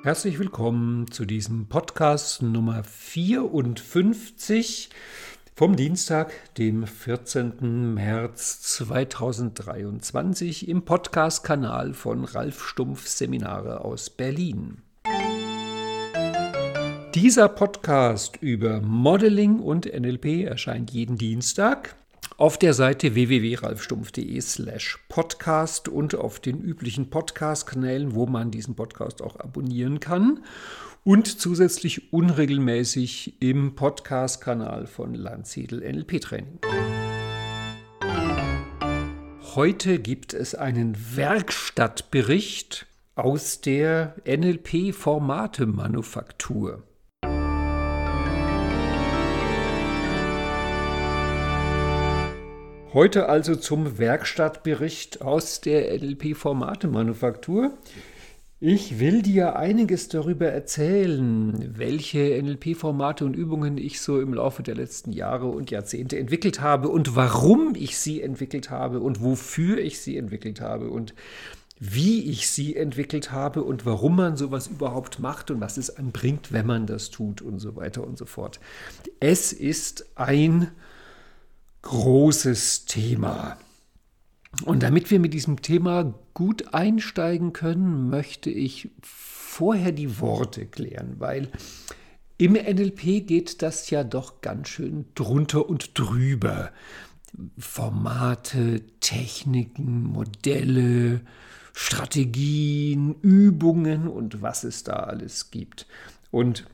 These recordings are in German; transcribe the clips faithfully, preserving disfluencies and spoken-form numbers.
Herzlich willkommen zu diesem Podcast Nummer vierundfünfzig vom Dienstag, dem vierzehnten März zweitausenddreiundzwanzig im Podcast-Kanal von Ralf Stumpf Seminare aus Berlin. Dieser Podcast über Modeling und N L P erscheint jeden Dienstag auf der Seite w w w punkt ralfstumpf punkt de slash podcast und auf den üblichen Podcast-Kanälen, wo man diesen Podcast auch abonnieren kann, und zusätzlich unregelmäßig im Podcast-Kanal von Landsiedel N L P-Training. Heute gibt es einen Werkstattbericht aus der N L P-Formate-Manufaktur. Heute also zum Werkstattbericht aus der N L P-Formate-Manufaktur. Ich will dir einiges darüber erzählen, welche N L P-Formate und Übungen ich so im Laufe der letzten Jahre und Jahrzehnte entwickelt habe und warum ich sie entwickelt habe und wofür ich sie entwickelt habe und wie ich sie entwickelt habe und warum man sowas überhaupt macht und was es einem bringt, wenn man das tut und so weiter und so fort. Es ist ein großes Thema. Und damit wir mit diesem Thema gut einsteigen können, möchte ich vorher die Worte klären, weil im N L P geht das ja doch ganz schön drunter und drüber. Formate, Techniken, Modelle, Strategien, Übungen und was es da alles gibt. Und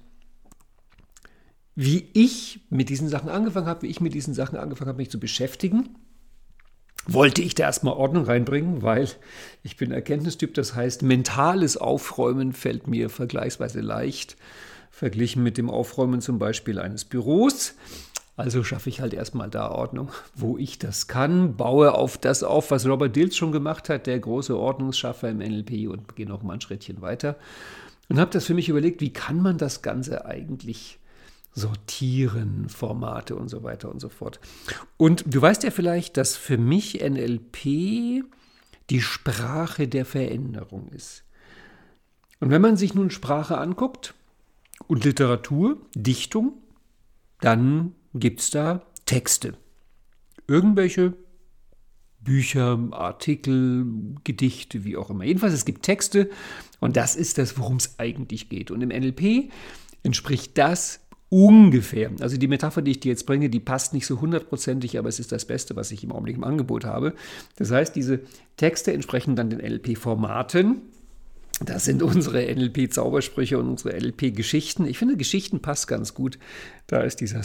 wie ich mit diesen Sachen angefangen habe, wie ich mit diesen Sachen angefangen habe, mich zu beschäftigen, wollte ich da erstmal Ordnung reinbringen, weil ich bin Erkenntnistyp, das heißt, mentales Aufräumen fällt mir vergleichsweise leicht, verglichen mit dem Aufräumen zum Beispiel eines Büros. Also schaffe ich halt erstmal da Ordnung, wo ich das kann, baue auf das auf, was Robert Dilts schon gemacht hat, der große Ordnungsschaffer im N L P, und gehe noch mal ein Schrittchen weiter und habe das für mich überlegt, wie kann man das Ganze eigentlich sortieren, Formate und so weiter und so fort. Und du weißt ja vielleicht, dass für mich N L P die Sprache der Veränderung ist. Und wenn man sich nun Sprache anguckt und Literatur, Dichtung, dann gibt es da Texte. Irgendwelche Bücher, Artikel, Gedichte, wie auch immer. Jedenfalls, es gibt Texte und das ist das, worum es eigentlich geht. Und im N L P entspricht das ungefähr, also die Metapher, die ich dir jetzt bringe, die passt nicht so hundertprozentig, aber es ist das Beste, was ich im Augenblick im Angebot habe. Das heißt, diese Texte entsprechen dann den N L P-Formaten. Das sind unsere N L P-Zaubersprüche und unsere N L P-Geschichten. Ich finde, Geschichten passt ganz gut. Da ist dieser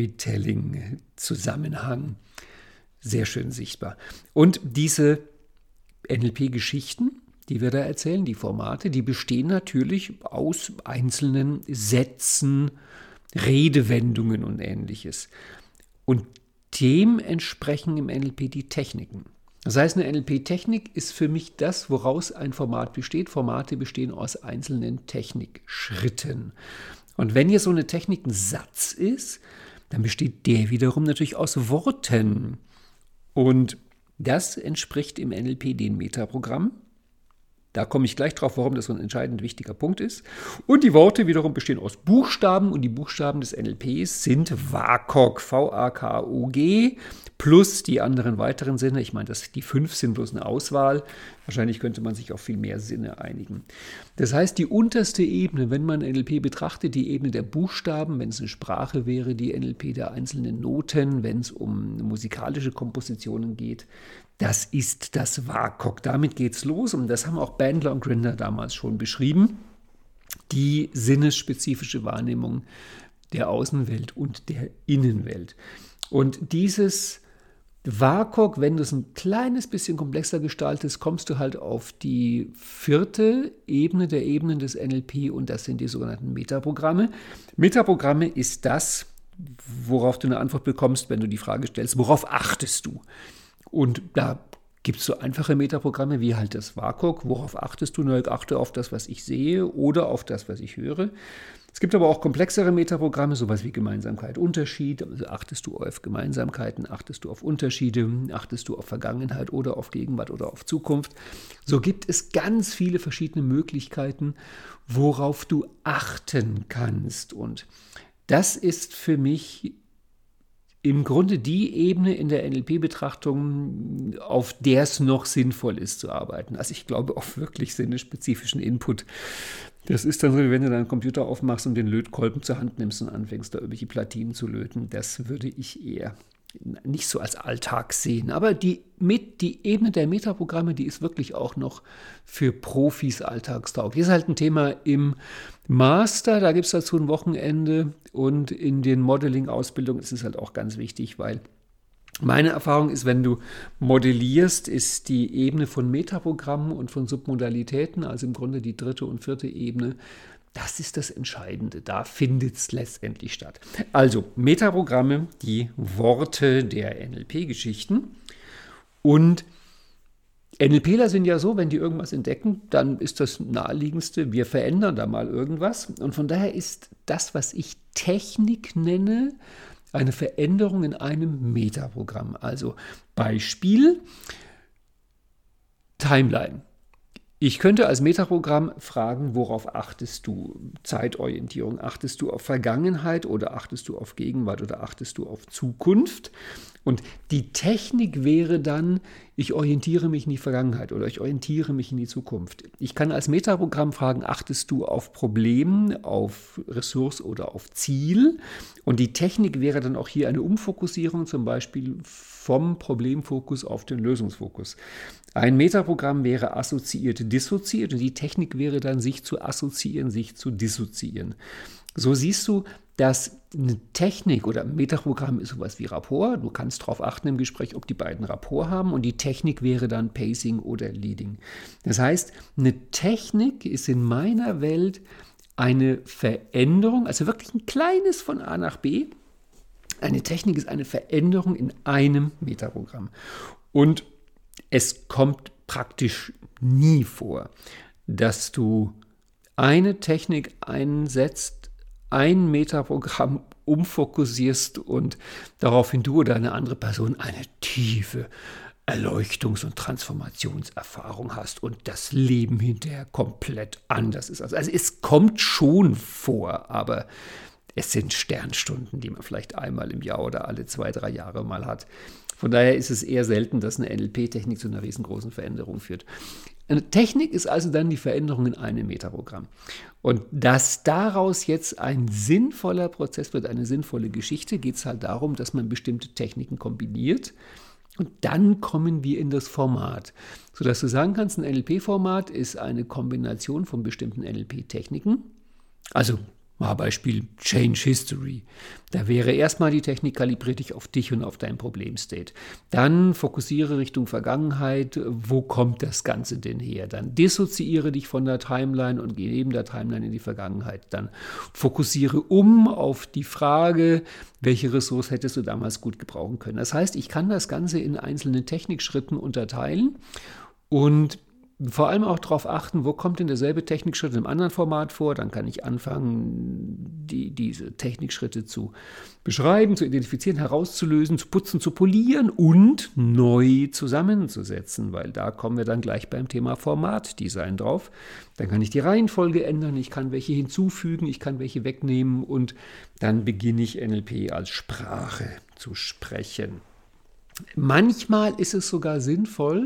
Storytelling-Zusammenhang sehr schön sichtbar. Und diese N L P-Geschichten, die wir da erzählen, die Formate, die bestehen natürlich aus einzelnen Sätzen, Redewendungen und Ähnliches. Und dem entsprechen im N L P die Techniken. Das heißt, eine N L P-Technik ist für mich das, woraus ein Format besteht. Formate bestehen aus einzelnen Technikschritten. Und wenn hier so eine Technik ein Satz ist, dann besteht der wiederum natürlich aus Worten. Und das entspricht im N L P den Metaprogrammen. Da komme ich gleich drauf, warum das so ein entscheidend wichtiger Punkt ist. Und die Worte wiederum bestehen aus Buchstaben und die Buchstaben des N L Ps sind V A K O G, V A K O G, plus die anderen weiteren Sinne. Ich meine, das, die fünf sind bloß eine Auswahl. Wahrscheinlich könnte man sich auf viel mehr Sinne einigen. Das heißt, die unterste Ebene, wenn man N L P betrachtet, die Ebene der Buchstaben, wenn es eine Sprache wäre, die N L P der einzelnen Noten, wenn es um musikalische Kompositionen geht, das ist das V A K O G. Damit geht's los und das haben auch Bandler und Grinder damals schon beschrieben. Die sinnesspezifische Wahrnehmung der Außenwelt und der Innenwelt. Und dieses V A K O G, wenn du es ein kleines bisschen komplexer gestaltest, kommst du halt auf die vierte Ebene der Ebenen des N L P und das sind die sogenannten Metaprogramme. Metaprogramme ist das, worauf du eine Antwort bekommst, wenn du die Frage stellst, worauf achtest du? Und da gibt es so einfache Metaprogramme wie halt das V A K O G. Worauf achtest du? Na, ich achte auf das, was ich sehe oder auf das, was ich höre. Es gibt aber auch komplexere Metaprogramme, sowas wie Gemeinsamkeit, Unterschied. Also achtest du auf Gemeinsamkeiten, achtest du auf Unterschiede, achtest du auf Vergangenheit oder auf Gegenwart oder auf Zukunft. So gibt es ganz viele verschiedene Möglichkeiten, worauf du achten kannst. Und das ist für mich im Grunde die Ebene in der N L P-Betrachtung, auf der es noch sinnvoll ist zu arbeiten. Also ich glaube auf wirklich sinnespezifischen Input. Das ist dann so, wie wenn du deinen Computer aufmachst und den Lötkolben zur Hand nimmst und anfängst, da irgendwelche Platinen zu löten. Das würde ich eher nicht so als Alltag sehen. Aber die, mit, die Ebene der Metaprogramme, die ist wirklich auch noch für Profis alltagstauglich. Das ist halt ein Thema im Master, da gibt es dazu ein Wochenende, und in den Modeling-Ausbildungen ist es halt auch ganz wichtig, weil meine Erfahrung ist, wenn du modellierst, ist die Ebene von Metaprogrammen und von Submodalitäten, also im Grunde die dritte und vierte Ebene, das ist das Entscheidende. Da findet es letztendlich statt. Also Metaprogramme, die Worte der N L P-Geschichten. Und NLPler sind ja so, wenn die irgendwas entdecken, dann ist das Naheliegendste, wir verändern da mal irgendwas. Und von daher ist das, was ich Technik nenne, eine Veränderung in einem Metaprogramm. Also Beispiel, Timeline. Ich könnte als Metaprogramm fragen, worauf achtest du? Zeitorientierung, achtest du auf Vergangenheit oder achtest du auf Gegenwart oder achtest du auf Zukunft? Und die Technik wäre dann, ich orientiere mich in die Vergangenheit oder ich orientiere mich in die Zukunft. Ich kann als Metaprogramm fragen, achtest du auf Problem, auf Ressource oder auf Ziel? Und die Technik wäre dann auch hier eine Umfokussierung, zum Beispiel vom Problemfokus auf den Lösungsfokus. Ein Metaprogramm wäre assoziiert, dissoziiert, und die Technik wäre dann, sich zu assoziieren, sich zu dissoziieren. So siehst du, dass eine Technik oder ein Metaprogramm ist sowas wie Rapport. Du kannst darauf achten im Gespräch, ob die beiden Rapport haben, und die Technik wäre dann Pacing oder Leading. Das heißt, eine Technik ist in meiner Welt eine Veränderung, also wirklich ein kleines von A nach B. Eine Technik ist eine Veränderung in einem Metaprogramm. Und es kommt praktisch nie vor, dass du eine Technik einsetzt, ein Metaprogramm umfokussierst und daraufhin du oder eine andere Person eine tiefe Erleuchtungs- und Transformationserfahrung hast und das Leben hinterher komplett anders ist. Also es kommt schon vor, aber es sind Sternstunden, die man vielleicht einmal im Jahr oder alle zwei, drei Jahre mal hat. Von daher ist es eher selten, dass eine N L P-Technik zu einer riesengroßen Veränderung führt. Eine Technik ist also dann die Veränderung in einem Metaprogramm. Und dass daraus jetzt ein sinnvoller Prozess wird, eine sinnvolle Geschichte, geht es halt darum, dass man bestimmte Techniken kombiniert. Und dann kommen wir in das Format, sodass du sagen kannst, ein N L P-Format ist eine Kombination von bestimmten N L P-Techniken. Also mal Beispiel Change History. Da wäre erstmal die Technik, kalibriere dich auf dich und auf dein Problemstate. Dann fokussiere Richtung Vergangenheit, wo kommt das Ganze denn her? Dann dissoziiere dich von der Timeline und geh neben der Timeline in die Vergangenheit. Dann fokussiere um auf die Frage, welche Ressource hättest du damals gut gebrauchen können. Das heißt, ich kann das Ganze in einzelne Technikschritten unterteilen und vor allem auch darauf achten, wo kommt denn derselbe Technikschritt im anderen Format vor. Dann kann ich anfangen, die, diese Technikschritte zu beschreiben, zu identifizieren, herauszulösen, zu putzen, zu polieren und neu zusammenzusetzen, weil da kommen wir dann gleich beim Thema Formatdesign drauf. Dann kann ich die Reihenfolge ändern, ich kann welche hinzufügen, ich kann welche wegnehmen und dann beginne ich N L P als Sprache zu sprechen. Manchmal ist es sogar sinnvoll,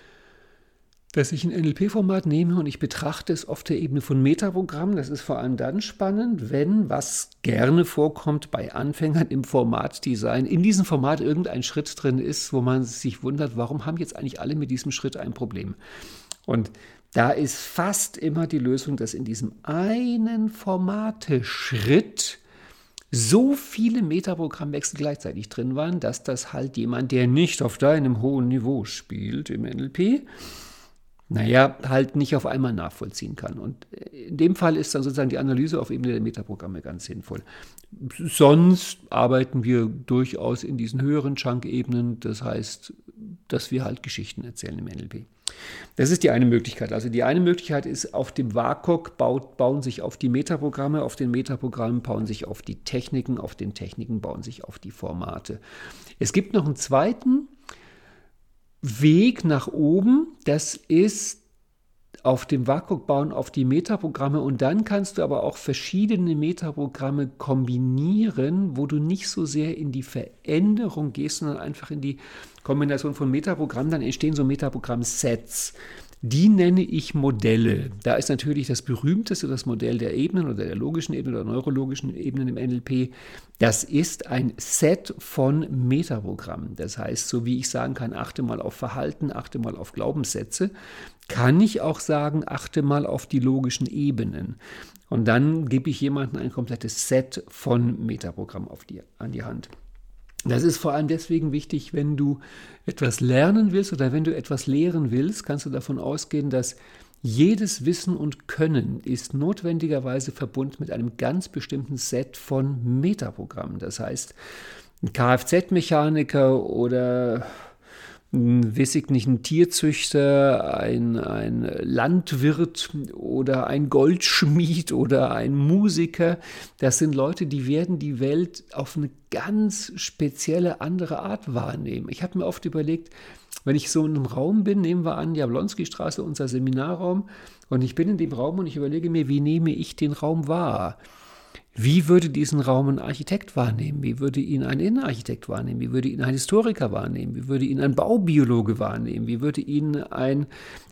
dass ich ein N L P-Format nehme und ich betrachte es auf der Ebene von Metaprogrammen. Das ist vor allem dann spannend, wenn, was gerne vorkommt bei Anfängern im Formatdesign, in diesem Format irgendein Schritt drin ist, wo man sich wundert, warum haben jetzt eigentlich alle mit diesem Schritt ein Problem? Und da ist fast immer die Lösung, dass in diesem einen Formateschritt so viele Metaprogrammwechsel gleichzeitig drin waren, dass das halt jemand, der nicht auf deinem hohen Niveau spielt im N L P, naja, halt nicht auf einmal nachvollziehen kann. Und in dem Fall ist dann sozusagen die Analyse auf Ebene der Metaprogramme ganz sinnvoll. Sonst arbeiten wir durchaus in diesen höheren Chunk-Ebenen, das heißt, dass wir halt Geschichten erzählen im N L P. Das ist die eine Möglichkeit. Also die eine Möglichkeit ist, auf dem W A C O G baut, bauen sich auf die Metaprogramme, auf den Metaprogrammen bauen sich auf die Techniken, auf den Techniken bauen sich auf die Formate. Es gibt noch einen zweiten Weg nach oben, das ist auf dem W A C O G bauen auf die Metaprogramme und dann kannst du aber auch verschiedene Metaprogramme kombinieren, wo du nicht so sehr in die Veränderung gehst, sondern einfach in die Kombination von Metaprogrammen. Dann entstehen so Metaprogramm-Sets. Die nenne ich Modelle. Da ist natürlich das berühmteste das Modell der Ebenen oder der logischen Ebene oder neurologischen Ebenen im N L P. Das ist ein Set von Metaprogrammen. Das heißt, so wie ich sagen kann, achte mal auf Verhalten, achte mal auf Glaubenssätze, kann ich auch sagen, achte mal auf die logischen Ebenen. Und dann gebe ich jemandem ein komplettes Set von Metaprogrammen auf die, an die Hand. Das ist vor allem deswegen wichtig, wenn du etwas lernen willst oder wenn du etwas lehren willst, kannst du davon ausgehen, dass jedes Wissen und Können ist notwendigerweise verbunden mit einem ganz bestimmten Set von Metaprogrammen. Das heißt, ein Kfz-Mechaniker oder weiß ich nicht, ein Tierzüchter, ein, ein Landwirt oder ein Goldschmied oder ein Musiker. Das sind Leute, die werden die Welt auf eine ganz spezielle andere Art wahrnehmen. Ich habe mir oft überlegt, wenn ich so in einem Raum bin, nehmen wir an, Jablonski-Straße, unser Seminarraum, und ich bin in dem Raum und ich überlege mir, wie nehme ich den Raum wahr? Wie würde diesen Raum ein Architekt wahrnehmen? Wie würde ihn ein Innenarchitekt wahrnehmen? Wie würde ihn ein Historiker wahrnehmen? Wie würde ihn ein Baubiologe wahrnehmen? Wie würde ihn ein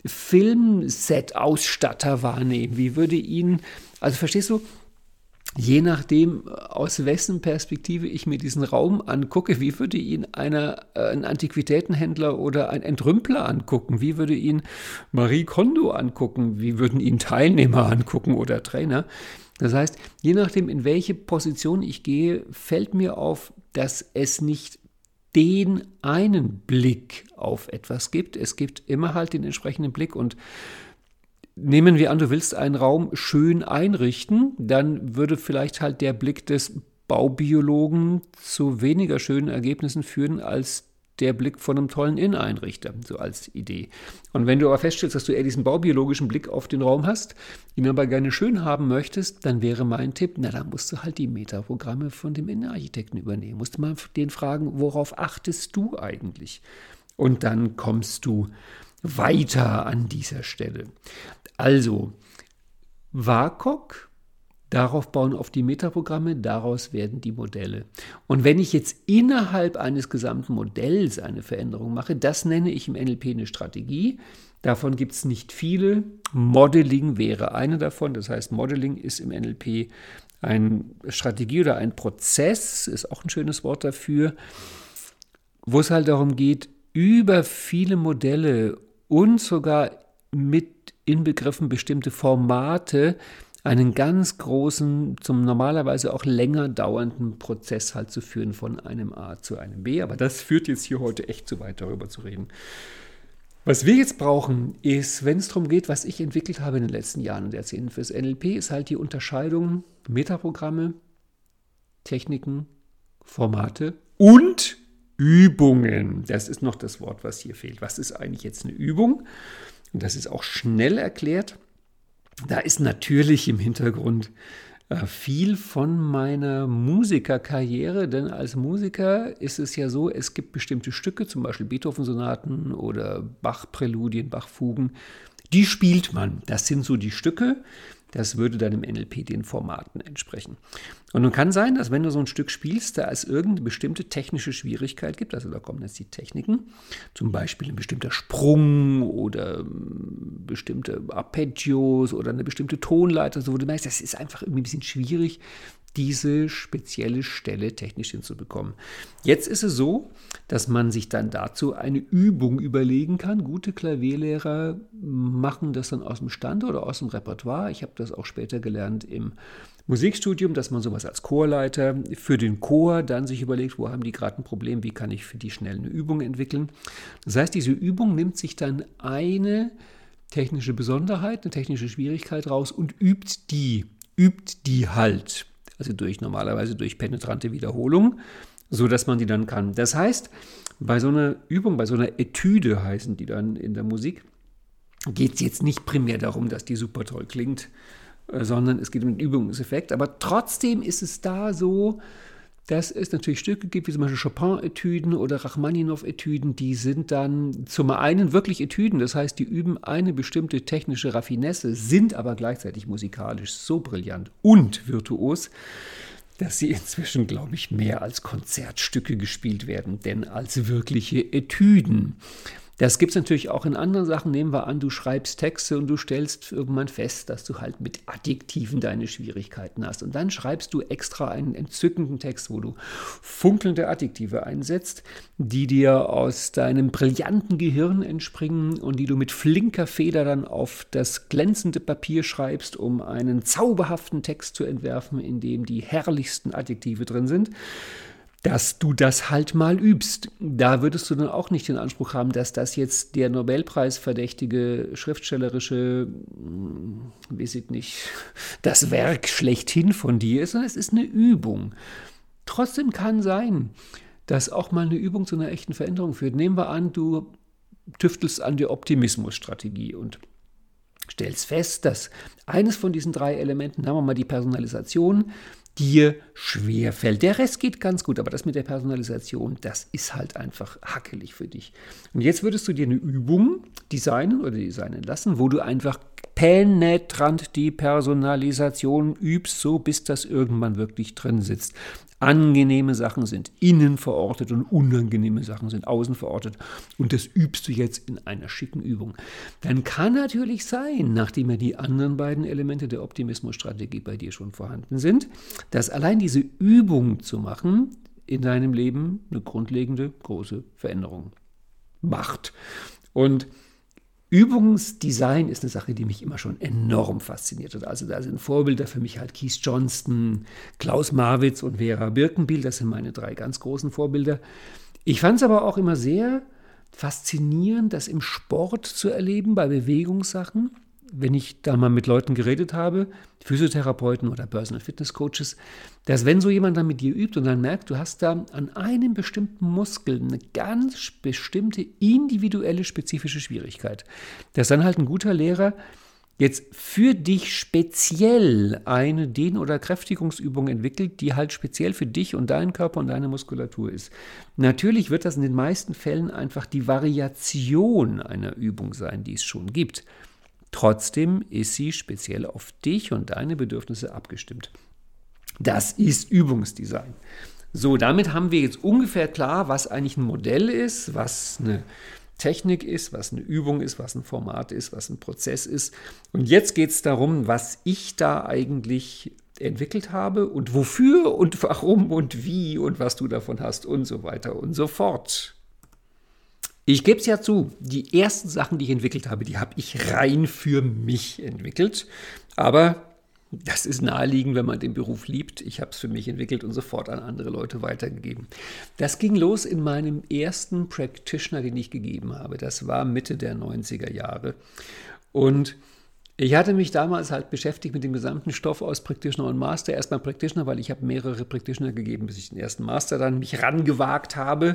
Filmset-Ausstatter wahrnehmen? Wie würde ihn, also verstehst du, je nachdem, aus wessen Perspektive ich mir diesen Raum angucke, wie würde ihn einer, äh, ein Antiquitätenhändler oder ein Entrümpler angucken? Wie würde ihn Marie Kondo angucken? Wie würden ihn Teilnehmer angucken oder Trainer? Das heißt, je nachdem, in welche Position ich gehe, fällt mir auf, dass es nicht den einen Blick auf etwas gibt. Es gibt immer halt den entsprechenden Blick, und nehmen wir an, du willst einen Raum schön einrichten, dann würde vielleicht halt der Blick des Baubiologen zu weniger schönen Ergebnissen führen als der Blick von einem tollen Inneneinrichter, so als Idee. Und wenn du aber feststellst, dass du eher diesen baubiologischen Blick auf den Raum hast, ihn aber gerne schön haben möchtest, dann wäre mein Tipp, na, dann musst du halt die Metaprogramme von dem Innenarchitekten übernehmen. Musst du mal den fragen, worauf achtest du eigentlich? Und dann kommst du weiter an dieser Stelle. Also, W A C O G, darauf bauen auf die Metaprogramme, daraus werden die Modelle. Und wenn ich jetzt innerhalb eines gesamten Modells eine Veränderung mache, das nenne ich im N L P eine Strategie. Davon gibt es nicht viele. Modeling wäre eine davon. Das heißt, Modeling ist im N L P eine Strategie oder ein Prozess, ist auch ein schönes Wort dafür, wo es halt darum geht, über viele Modelle und sogar mit inbegriffen bestimmte Formate einen ganz großen, zum normalerweise auch länger dauernden Prozess halt zu führen von einem A zu einem B. Aber das führt jetzt hier heute echt zu weit, darüber zu reden. Was wir jetzt brauchen, ist, wenn es darum geht, was ich entwickelt habe in den letzten Jahren und Jahrzehnten fürs N L P, ist halt die Unterscheidung Metaprogramme, Techniken, Formate und Übungen. Das ist noch das Wort, was hier fehlt. Was ist eigentlich jetzt eine Übung? Und das ist auch schnell erklärt. Da ist natürlich im Hintergrund äh, viel von meiner Musikerkarriere, denn als Musiker ist es ja so, es gibt bestimmte Stücke, zum Beispiel Beethoven-Sonaten oder Bach-Präludien, Bach-Fugen, die spielt man. Das sind so die Stücke. Das würde dann im N L P den Formaten entsprechen. Und nun kann sein, dass wenn du so ein Stück spielst, da es irgendeine bestimmte technische Schwierigkeit gibt, also da kommen jetzt die Techniken, zum Beispiel ein bestimmter Sprung oder bestimmte Arpeggios oder eine bestimmte Tonleiter, so wo du merkst, das ist einfach irgendwie ein bisschen schwierig, diese spezielle Stelle technisch hinzubekommen. Jetzt ist es so, dass man sich dann dazu eine Übung überlegen kann. Gute Klavierlehrer machen das dann aus dem Stand oder aus dem Repertoire. Ich habe das auch später gelernt im Musikstudium, dass man sowas als Chorleiter für den Chor dann sich überlegt, wo haben die gerade ein Problem, wie kann ich für die schnell eine Übung entwickeln. Das heißt, diese Übung nimmt sich dann eine technische Besonderheit, eine technische Schwierigkeit raus und übt die, übt die halt. Also durch normalerweise durch penetrante Wiederholung, so dass man die dann kann. Das heißt, bei so einer Übung, bei so einer Etüde heißen die dann in der Musik, geht es jetzt nicht primär darum, dass die super toll klingt, sondern es geht um den Übungseffekt. Aber trotzdem ist es da so, dass es natürlich Stücke gibt, wie zum Beispiel Chopin-Etüden oder Rachmaninow-Etüden, die sind dann zum einen wirklich Etüden, das heißt, die üben eine bestimmte technische Raffinesse, sind aber gleichzeitig musikalisch so brillant und virtuos, dass sie inzwischen, glaube ich, mehr als Konzertstücke gespielt werden, denn als wirkliche Etüden. Das gibt es natürlich auch in anderen Sachen. Nehmen wir an, du schreibst Texte und du stellst irgendwann fest, dass du halt mit Adjektiven deine Schwierigkeiten hast. Und dann schreibst du extra einen entzückenden Text, wo du funkelnde Adjektive einsetzt, die dir aus deinem brillanten Gehirn entspringen und die du mit flinker Feder dann auf das glänzende Papier schreibst, um einen zauberhaften Text zu entwerfen, in dem die herrlichsten Adjektive drin sind. Dass du das halt mal übst. Da würdest du dann auch nicht den Anspruch haben, dass das jetzt der Nobelpreis verdächtige schriftstellerische, weiß ich nicht, das Werk schlechthin von dir ist, sondern es ist eine Übung. Trotzdem kann sein, dass auch mal eine Übung zu einer echten Veränderung führt. Nehmen wir an, du tüftelst an der Optimismusstrategie und stellst fest, dass eines von diesen drei Elementen, sagen wir mal die Personalisation, dir schwerfällt. Der Rest geht ganz gut, aber das mit der Personalisation, das ist halt einfach hackelig für dich. Und jetzt würdest du dir eine Übung designen oder designen lassen, wo du einfach penetrant die Personalisation übst, so bis das irgendwann wirklich drin sitzt. Angenehme Sachen sind innen verortet und unangenehme Sachen sind außen verortet. Und das übst du jetzt in einer schicken Übung. Dann kann natürlich sein, nachdem ja die anderen beiden Elemente der Optimismusstrategie bei dir schon vorhanden sind, dass allein diese Übung zu machen in deinem Leben eine grundlegende große Veränderung macht. Und Übungsdesign ist eine Sache, die mich immer schon enorm fasziniert hat. Also da sind Vorbilder für mich halt Keith Johnston, Klaus Marwitz und Vera Birkenbiel. Das sind meine drei ganz großen Vorbilder. Ich fand es aber auch immer sehr faszinierend, das im Sport zu erleben, bei Bewegungssachen. Wenn ich da mal mit Leuten geredet habe, Physiotherapeuten oder Personal Fitness Coaches, dass wenn so jemand dann mit dir übt und dann merkt, du hast da an einem bestimmten Muskel eine ganz bestimmte individuelle spezifische Schwierigkeit, dass dann halt ein guter Lehrer jetzt für dich speziell eine Dehn- oder Kräftigungsübung entwickelt, die halt speziell für dich und deinen Körper und deine Muskulatur ist. Natürlich wird das in den meisten Fällen einfach die Variation einer Übung sein, die es schon gibt. Trotzdem ist sie speziell auf dich und deine Bedürfnisse abgestimmt. Das ist Übungsdesign. So, damit haben wir jetzt ungefähr klar, was eigentlich ein Modell ist, was eine Technik ist, was eine Übung ist, was ein Format ist, was ein Prozess ist. Und jetzt geht es darum, was ich da eigentlich entwickelt habe und wofür und warum und wie und was du davon hast und so weiter und so fort. Ich gebe es ja zu, die ersten Sachen, die ich entwickelt habe, die habe ich rein für mich entwickelt. Aber das ist naheliegend, wenn man den Beruf liebt. Ich habe es für mich entwickelt und sofort an andere Leute weitergegeben. Das ging los in meinem ersten Practitioner, den ich gegeben habe. Das war Mitte der neunziger Jahre. Und ich hatte mich damals halt beschäftigt mit dem gesamten Stoff aus Practitioner und Master. Erstmal Practitioner, weil ich habe mehrere Practitioner gegeben, bis ich den ersten Master dann mich rangewagt habe.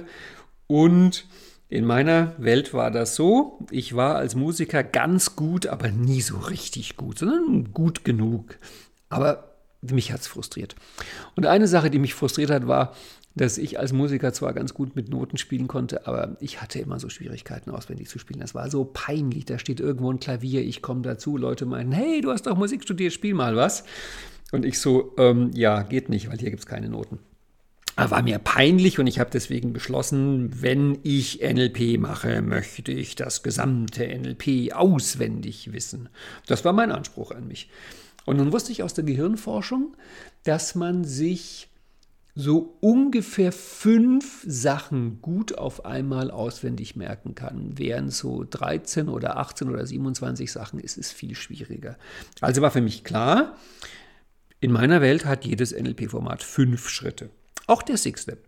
Und in meiner Welt war das so, ich war als Musiker ganz gut, aber nie so richtig gut, sondern gut genug. Aber mich hat es frustriert. Und eine Sache, die mich frustriert hat, war, dass ich als Musiker zwar ganz gut mit Noten spielen konnte, aber ich hatte immer so Schwierigkeiten, auswendig zu spielen. Das war so peinlich. Da steht irgendwo ein Klavier, ich komme dazu, Leute meinen, hey, du hast doch Musik studiert, spiel mal was. Und ich so, ähm, ja, geht nicht, weil hier gibt es keine Noten. War mir peinlich und ich habe deswegen beschlossen, wenn ich N L P mache, möchte ich das gesamte N L P auswendig wissen. Das war mein Anspruch an mich. Und nun wusste ich aus der Gehirnforschung, dass man sich so ungefähr fünf Sachen gut auf einmal auswendig merken kann. Während so dreizehn oder achtzehn oder siebenundzwanzig Sachen ist es viel schwieriger. Also war für mich klar, in meiner Welt hat jedes N L P-Format fünf Schritte. Auch der Six-Step.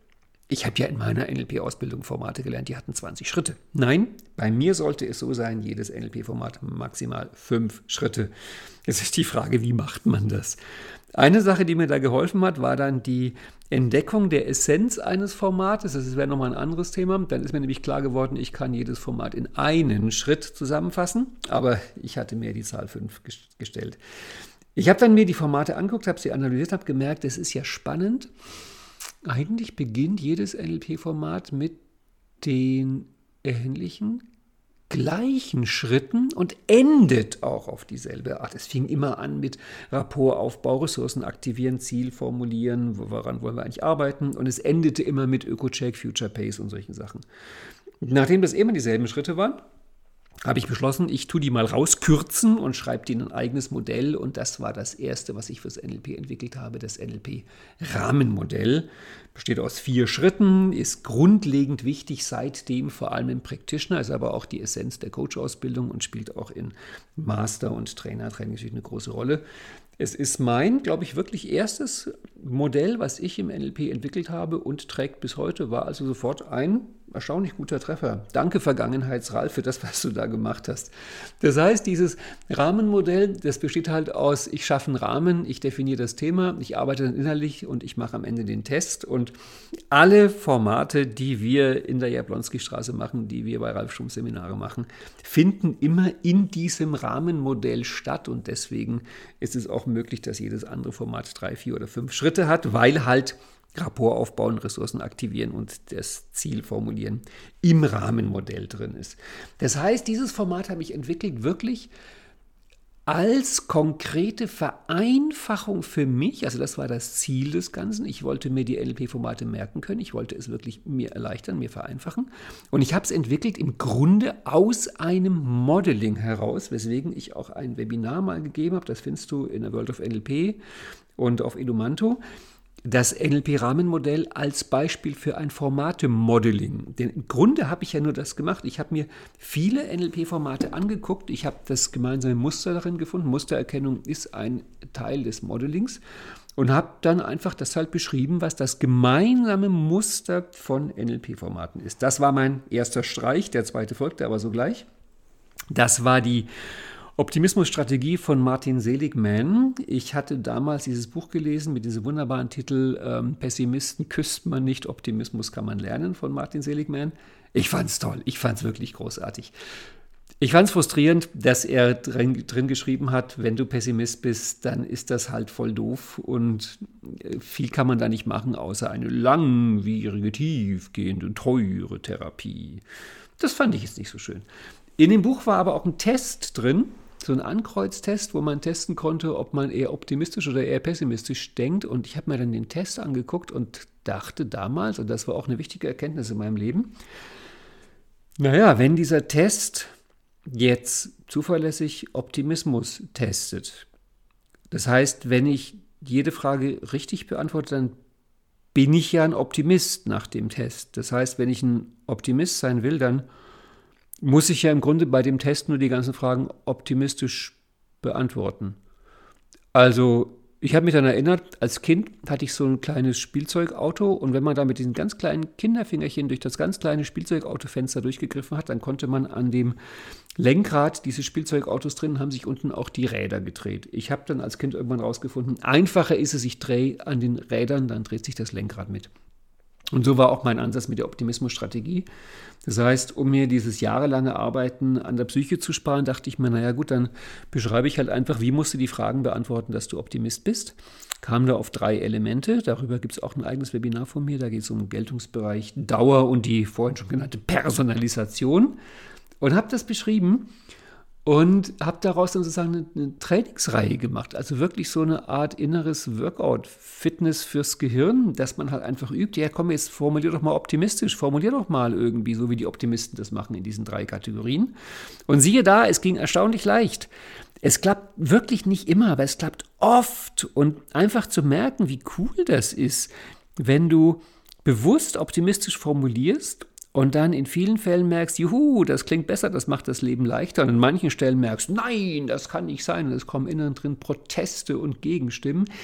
ich habe ja in meiner N L P-Ausbildung Formate gelernt, die hatten zwanzig Schritte. Nein, bei mir sollte es so sein, jedes N L P-Format maximal fünf Schritte. Jetzt ist die Frage, wie macht man das? Eine Sache, die mir da geholfen hat, war dann die Entdeckung der Essenz eines Formates. Das wäre nochmal ein anderes Thema. Dann ist mir nämlich klar geworden, ich kann jedes Format in einen Schritt zusammenfassen. Aber ich hatte mir die Zahl fünf gestellt. Ich habe dann mir die Formate angeguckt, habe sie analysiert, habe gemerkt, es ist ja spannend. Eigentlich beginnt jedes N L P-Format mit den ähnlichen gleichen Schritten und endet auch auf dieselbe Art. Es fing immer an mit Rapportaufbau, Ressourcen aktivieren, Ziel formulieren, woran wollen wir eigentlich arbeiten, und es endete immer mit Öko-Check, Future Pace und solchen Sachen. Nachdem das immer dieselben Schritte waren, habe ich beschlossen, ich tue die mal rauskürzen und schreibe die in ein eigenes Modell, und das war das erste, was ich fürs N L P entwickelt habe, das N L P-Rahmenmodell. Besteht aus vier Schritten, ist grundlegend wichtig seitdem, vor allem im Practitioner, ist aber auch die Essenz der Coach-Ausbildung und spielt auch in Master- und Trainer-Training natürlich eine große Rolle. Es ist mein, glaube ich, wirklich erstes Modell, was ich im N L P entwickelt habe und trägt bis heute, war also sofort ein erstaunlich guter Treffer. Danke, Vergangenheitsralf, für das, was du da gemacht hast. Das heißt, dieses Rahmenmodell, das besteht halt aus, ich schaffe einen Rahmen, ich definiere das Thema, ich arbeite dann innerlich und ich mache am Ende den Test. Und alle Formate, die wir in der Jablonski-Straße machen, die wir bei Ralf Stumpf Seminare machen, finden immer in diesem Rahmenmodell statt. Und deswegen ist es auch möglich, dass jedes andere Format drei, vier oder fünf Schritte hat, weil halt Rapport aufbauen, Ressourcen aktivieren und das Ziel formulieren im Rahmenmodell drin ist. Das heißt, dieses Format habe ich entwickelt wirklich als konkrete Vereinfachung für mich. Also das war das Ziel des Ganzen. Ich wollte mir die N L P-Formate merken können. Ich wollte es wirklich mir erleichtern, mir vereinfachen. Und ich habe es entwickelt im Grunde aus einem Modeling heraus, weswegen ich auch ein Webinar mal gegeben habe. Das findest du in der World of N L P und auf Edumanto. Das N L P-Rahmenmodell als Beispiel für ein Formate-Modeling. Denn im Grunde habe ich ja nur das gemacht. Ich habe mir viele N L P-Formate angeguckt. Ich habe das gemeinsame Muster darin gefunden. Mustererkennung ist ein Teil des Modellings. Und habe dann einfach das halt beschrieben, was das gemeinsame Muster von N L P-Formaten ist. Das war mein erster Streich. Der zweite folgte aber sogleich. Das war die Optimismusstrategie von Martin Seligman. Ich hatte damals dieses Buch gelesen mit diesem wunderbaren Titel ähm, Pessimisten küsst man nicht, Optimismus kann man lernen von Martin Seligman. Ich fand es toll, ich fand es wirklich großartig. Ich fand es frustrierend, dass er drin, drin geschrieben hat, wenn du Pessimist bist, dann ist das halt voll doof und viel kann man da nicht machen, außer eine langwierige, tiefgehende, teure Therapie. Das fand ich jetzt nicht so schön. In dem Buch war aber auch ein Test drin, so ein Ankreuztest, wo man testen konnte, ob man eher optimistisch oder eher pessimistisch denkt. Und ich habe mir dann den Test angeguckt und dachte damals, und das war auch eine wichtige Erkenntnis in meinem Leben, naja, wenn dieser Test jetzt zuverlässig Optimismus testet, das heißt, wenn ich jede Frage richtig beantworte, dann bin ich ja ein Optimist nach dem Test. Das heißt, wenn ich ein Optimist sein will, dann muss ich ja im Grunde bei dem Test nur die ganzen Fragen optimistisch beantworten. Also ich habe mich dann erinnert, als Kind hatte ich so ein kleines Spielzeugauto und wenn man da mit diesen ganz kleinen Kinderfingerchen durch das ganz kleine Spielzeugautofenster durchgegriffen hat, dann konnte man an dem Lenkrad dieses Spielzeugautos drin, haben sich unten auch die Räder gedreht. Ich habe dann als Kind irgendwann rausgefunden, einfacher ist es, ich drehe an den Rädern, dann dreht sich das Lenkrad mit. Und so war auch mein Ansatz mit der Optimismusstrategie. Das heißt, um mir dieses jahrelange Arbeiten an der Psyche zu sparen, dachte ich mir, naja gut, dann beschreibe ich halt einfach, wie musst du die Fragen beantworten, dass du Optimist bist. Kam da auf drei Elemente. Darüber gibt es auch ein eigenes Webinar von mir. Da geht es um den Geltungsbereich Dauer und die vorhin schon genannte Personalisation. Und habe das beschrieben und habe daraus dann sozusagen eine, eine Trainingsreihe gemacht. Also wirklich so eine Art inneres Workout, Fitness fürs Gehirn, dass man halt einfach übt. Ja, komm, jetzt formulier doch mal optimistisch, formulier doch mal irgendwie, so wie die Optimisten das machen in diesen drei Kategorien. Und siehe da, es ging erstaunlich leicht. Es klappt wirklich nicht immer, aber es klappt oft. Und einfach zu merken, wie cool das ist, wenn du bewusst optimistisch formulierst und dann in vielen Fällen merkst, juhu, das klingt besser, das macht das Leben leichter. Und an manchen Stellen merkst, nein, das kann nicht sein. Und es kommen innen drin Proteste und Gegenstimmen.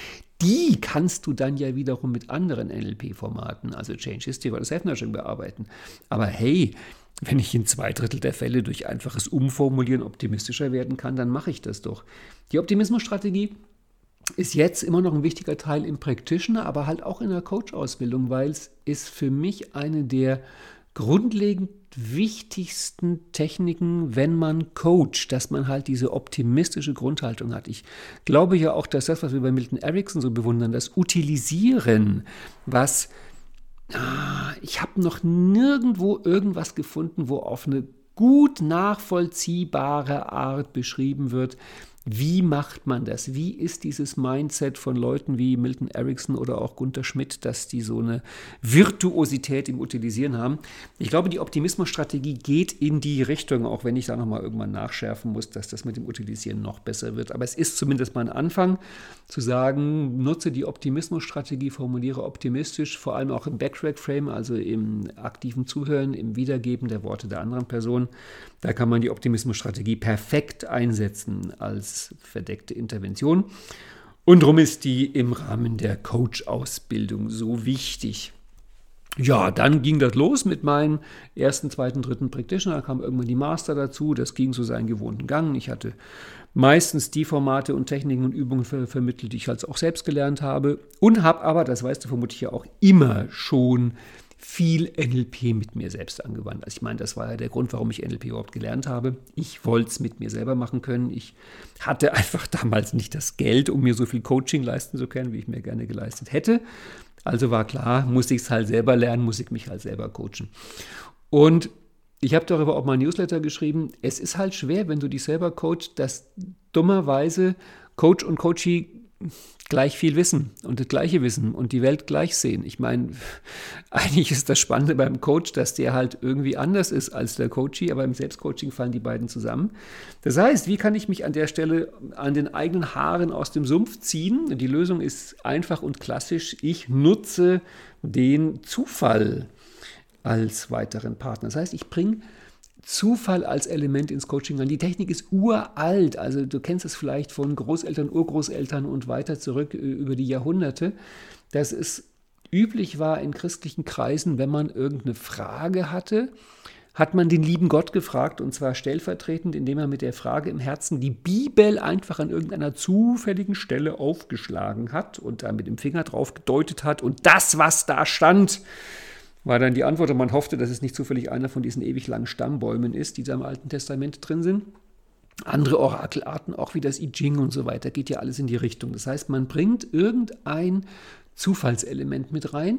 die kannst du dann ja wiederum mit anderen N L P-Formaten, also Change History oder Self-Nurturing bearbeiten. Aber hey, wenn ich in zwei Drittel der Fälle durch einfaches Umformulieren optimistischer werden kann, dann mache ich das doch. Die Optimismusstrategie ist jetzt immer noch ein wichtiger Teil im Practitioner, aber halt auch in der Coach-Ausbildung, weil es ist für mich eine der grundlegend wichtigsten Techniken, wenn man coacht, dass man halt diese optimistische Grundhaltung hat. Ich glaube ja auch, dass das, was wir bei Milton Erickson so bewundern, das Utilisieren, was ah, ich habe noch nirgendwo irgendwas gefunden, wo auf eine gut nachvollziehbare Art beschrieben wird, wie macht man das? Wie ist dieses Mindset von Leuten wie Milton Erickson oder auch Gunther Schmidt, dass die so eine Virtuosität im Utilisieren haben? Ich glaube, die Optimismusstrategie geht in die Richtung, auch wenn ich da nochmal irgendwann nachschärfen muss, dass das mit dem Utilisieren noch besser wird. Aber es ist zumindest mal ein Anfang, zu sagen, nutze die Optimismusstrategie, formuliere optimistisch, vor allem auch im Backtrack-Frame, also im aktiven Zuhören, im Wiedergeben der Worte der anderen Person. Da kann man die Optimismusstrategie perfekt einsetzen als verdeckte Intervention. Und darum ist die im Rahmen der Coach-Ausbildung so wichtig. Ja, dann ging das los mit meinen ersten, zweiten, dritten Practitioner. Da kam irgendwann die Master dazu. Das ging so seinen gewohnten Gang. Ich hatte meistens die Formate und Techniken und Übungen ver- vermittelt, die ich halt auch selbst gelernt habe. Und habe aber, das weißt du vermutlich ja auch, immer schon viel N L P mit mir selbst angewandt. Also ich meine, das war ja der Grund, warum ich N L P überhaupt gelernt habe. Ich wollte es mit mir selber machen können. Ich hatte einfach damals nicht das Geld, um mir so viel Coaching leisten zu können, wie ich mir gerne geleistet hätte. Also war klar, muss ich es halt selber lernen, muss ich mich halt selber coachen. Und ich habe darüber auch mal ein Newsletter geschrieben. Es ist halt schwer, wenn du dich selber coachst, dass dummerweise Coach und Coachee gleich viel wissen und das Gleiche wissen und die Welt gleich sehen. Ich meine, eigentlich ist das Spannende beim Coach, dass der halt irgendwie anders ist als der Coachee, aber im Selbstcoaching fallen die beiden zusammen. Das heißt, wie kann ich mich an der Stelle an den eigenen Haaren aus dem Sumpf ziehen? Die Lösung ist einfach und klassisch. Ich nutze den Zufall als weiteren Partner. Das heißt, ich bringe Zufall als Element ins Coaching an. Die Technik ist uralt, also du kennst es vielleicht von Großeltern, Urgroßeltern und weiter zurück über die Jahrhunderte, dass es üblich war in christlichen Kreisen, wenn man irgendeine Frage hatte, hat man den lieben Gott gefragt, und zwar stellvertretend, indem er mit der Frage im Herzen die Bibel einfach an irgendeiner zufälligen Stelle aufgeschlagen hat und da mit dem Finger drauf gedeutet hat und das, was da stand, war dann die Antwort, und man hoffte, dass es nicht zufällig einer von diesen ewig langen Stammbäumen ist, die da im Alten Testament drin sind. Andere Orakelarten, auch wie das I Ching und so weiter, geht ja alles in die Richtung. Das heißt, man bringt irgendein Zufallselement mit rein,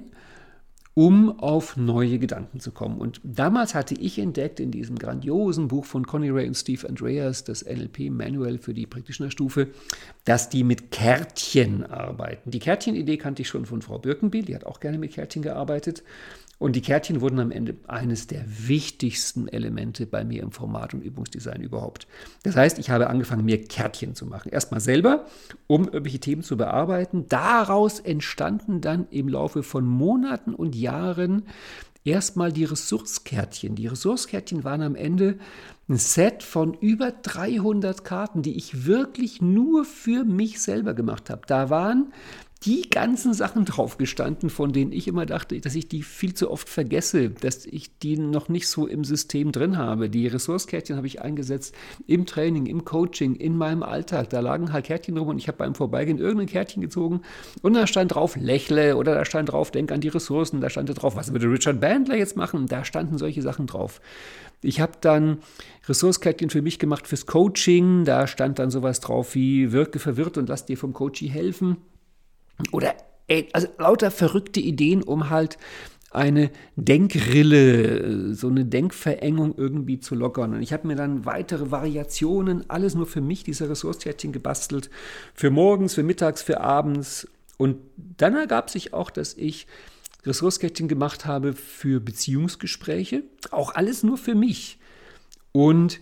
um auf neue Gedanken zu kommen. Und damals hatte ich entdeckt in diesem grandiosen Buch von Connie Ray und Steve Andreas, das N L P-Manual für die Practitioner-Stufe, dass die mit Kärtchen arbeiten. Die Kärtchen-Idee kannte ich schon von Frau Birkenbiel, die hat auch gerne mit Kärtchen gearbeitet. Und die Kärtchen wurden am Ende eines der wichtigsten Elemente bei mir im Format- und Übungsdesign überhaupt. Das heißt, ich habe angefangen, mir Kärtchen zu machen. Erstmal selber, um irgendwelche Themen zu bearbeiten. Daraus entstanden dann im Laufe von Monaten und Jahren erstmal die Ressourcekärtchen. Die Ressourcekärtchen waren am Ende ein Set von über dreihundert Karten, die ich wirklich nur für mich selber gemacht habe. Da waren die ganzen Sachen drauf gestanden, von denen ich immer dachte, dass ich die viel zu oft vergesse, dass ich die noch nicht so im System drin habe. Die Ressourcekärtchen habe ich eingesetzt im Training, im Coaching, in meinem Alltag. Da lagen halt Kärtchen rum und ich habe beim Vorbeigehen irgendein Kärtchen gezogen und da stand drauf, lächle, oder da stand drauf, denk an die Ressourcen, da stand drauf, was würde Richard Bandler jetzt machen? Und da standen solche Sachen drauf. Ich habe dann Ressourcekärtchen für mich gemacht fürs Coaching, da stand dann sowas drauf wie, wirke verwirrt und lass dir vom Coachie helfen. Oder ey, also lauter verrückte Ideen, um halt eine Denkrille, so eine Denkverengung irgendwie zu lockern. Und ich habe mir dann weitere Variationen, alles nur für mich, diese Ressourcekärtchen gebastelt, für morgens, für mittags, für abends. Und dann ergab sich auch, dass ich Ressourcekärtchen gemacht habe für Beziehungsgespräche, auch alles nur für mich. Und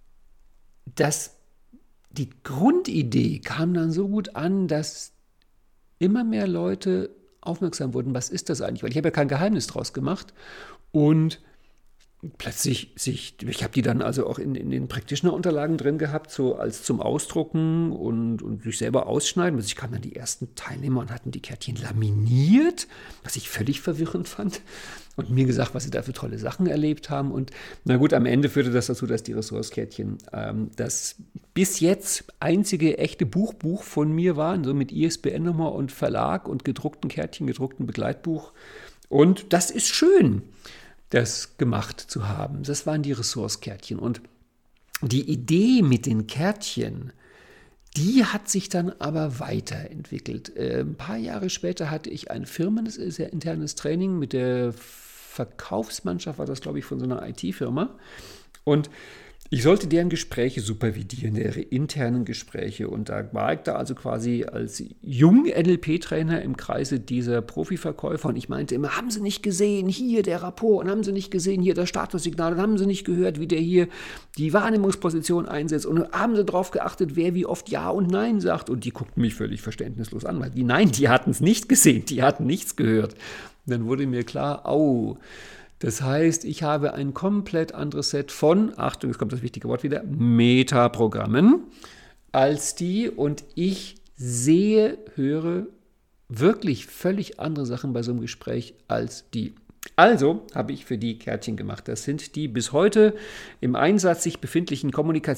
das, die Grundidee kam dann so gut an, dass immer mehr Leute aufmerksam wurden, was ist das eigentlich? Weil ich habe ja kein Geheimnis draus gemacht. Und plötzlich sich, ich habe die dann also auch in, in den Practitioner-Unterlagen drin gehabt, so als zum Ausdrucken und, und sich selber ausschneiden. Also ich kam dann die ersten Teilnehmer und hatten die Kärtchen laminiert, was ich völlig verwirrend fand. Und mir gesagt, was sie da für tolle Sachen erlebt haben. Und na gut, am Ende führte das dazu, dass die Ressource-Kärtchen ähm, das bis jetzt einzige echte Buchbuch von mir waren, so mit I S B N-Nummer und Verlag und gedruckten Kärtchen, gedruckten Begleitbuch. Und das ist schön, das gemacht zu haben. Das waren die Ressource-Kärtchen. Und die Idee mit den Kärtchen, die hat sich dann aber weiterentwickelt. Äh, ein paar Jahre später hatte ich ein Firmen, das ist ja internes Training mit der Verkaufsmannschaft, war das, glaube ich, von so einer I T-Firma. Und ich sollte deren Gespräche supervidieren, deren internen Gespräche. Und da war ich da also quasi als Jung-N L P-Trainer im Kreise dieser Profiverkäufer. Und ich meinte immer, haben Sie nicht gesehen, hier der Rapport, und haben Sie nicht gesehen, hier das Statussignal, und haben Sie nicht gehört, wie der hier die Wahrnehmungsposition einsetzt, und haben Sie darauf geachtet, wer wie oft Ja und Nein sagt. Und die guckten mich völlig verständnislos an, weil die Nein, die hatten es nicht gesehen, die hatten nichts gehört. Und dann wurde mir klar, au, das heißt, ich habe ein komplett anderes Set von, Achtung, jetzt kommt das wichtige Wort wieder, Metaprogrammen als die, und ich sehe, höre wirklich völlig andere Sachen bei so einem Gespräch als die. Also habe ich für die Kärtchen gemacht. Das sind die bis heute im Einsatz sich befindlichen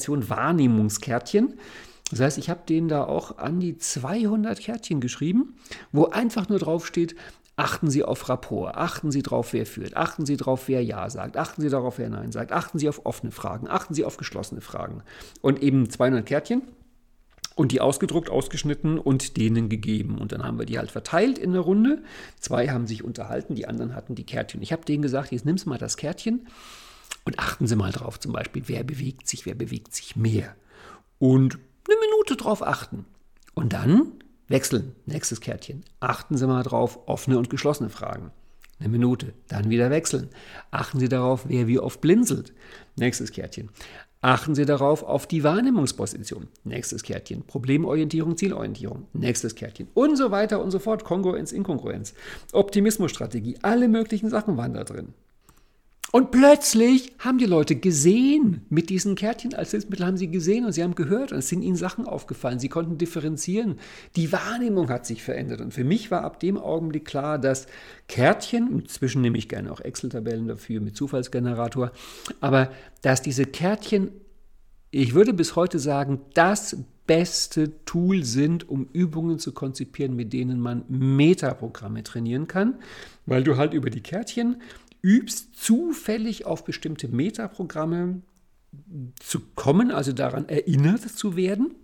Kommunikation-Wahrnehmungskärtchen. Das heißt, ich habe denen da auch an die zweihundert Kärtchen geschrieben, wo einfach nur drauf steht, achten Sie auf Rapport, achten Sie darauf, wer führt, achten Sie darauf, wer Ja sagt, achten Sie darauf, wer Nein sagt, achten Sie auf offene Fragen, achten Sie auf geschlossene Fragen. Und eben zweihundert Kärtchen und die ausgedruckt, ausgeschnitten und denen gegeben. Und dann haben wir die halt verteilt in der Runde. Zwei haben sich unterhalten, die anderen hatten die Kärtchen. Ich habe denen gesagt, jetzt nimmst du mal das Kärtchen und achten Sie mal drauf, zum Beispiel, wer bewegt sich, wer bewegt sich mehr. Und eine Minute drauf achten. Und dann wechseln, nächstes Kärtchen. Achten Sie mal drauf, offene und geschlossene Fragen. Eine Minute, dann wieder wechseln. Achten Sie darauf, wer wie oft blinzelt. Nächstes Kärtchen. Achten Sie darauf auf die Wahrnehmungsposition. Nächstes Kärtchen. Problemorientierung, Zielorientierung. Nächstes Kärtchen. Und so weiter und so fort. Kongruenz, Inkongruenz. Optimismusstrategie. Alle möglichen Sachen waren da drin. Und plötzlich haben die Leute gesehen, mit diesen Kärtchen als Hilfsmittel haben sie gesehen und sie haben gehört und es sind ihnen Sachen aufgefallen. Sie konnten differenzieren. Die Wahrnehmung hat sich verändert. Und für mich war ab dem Augenblick klar, dass Kärtchen, inzwischen nehme ich gerne auch Excel-Tabellen dafür mit Zufallsgenerator, aber dass diese Kärtchen, ich würde bis heute sagen, das beste Tool sind, um Übungen zu konzipieren, mit denen man Metaprogramme trainieren kann, weil du halt über die Kärtchen übst, zufällig auf bestimmte Metaprogramme zu kommen, also daran erinnert zu werden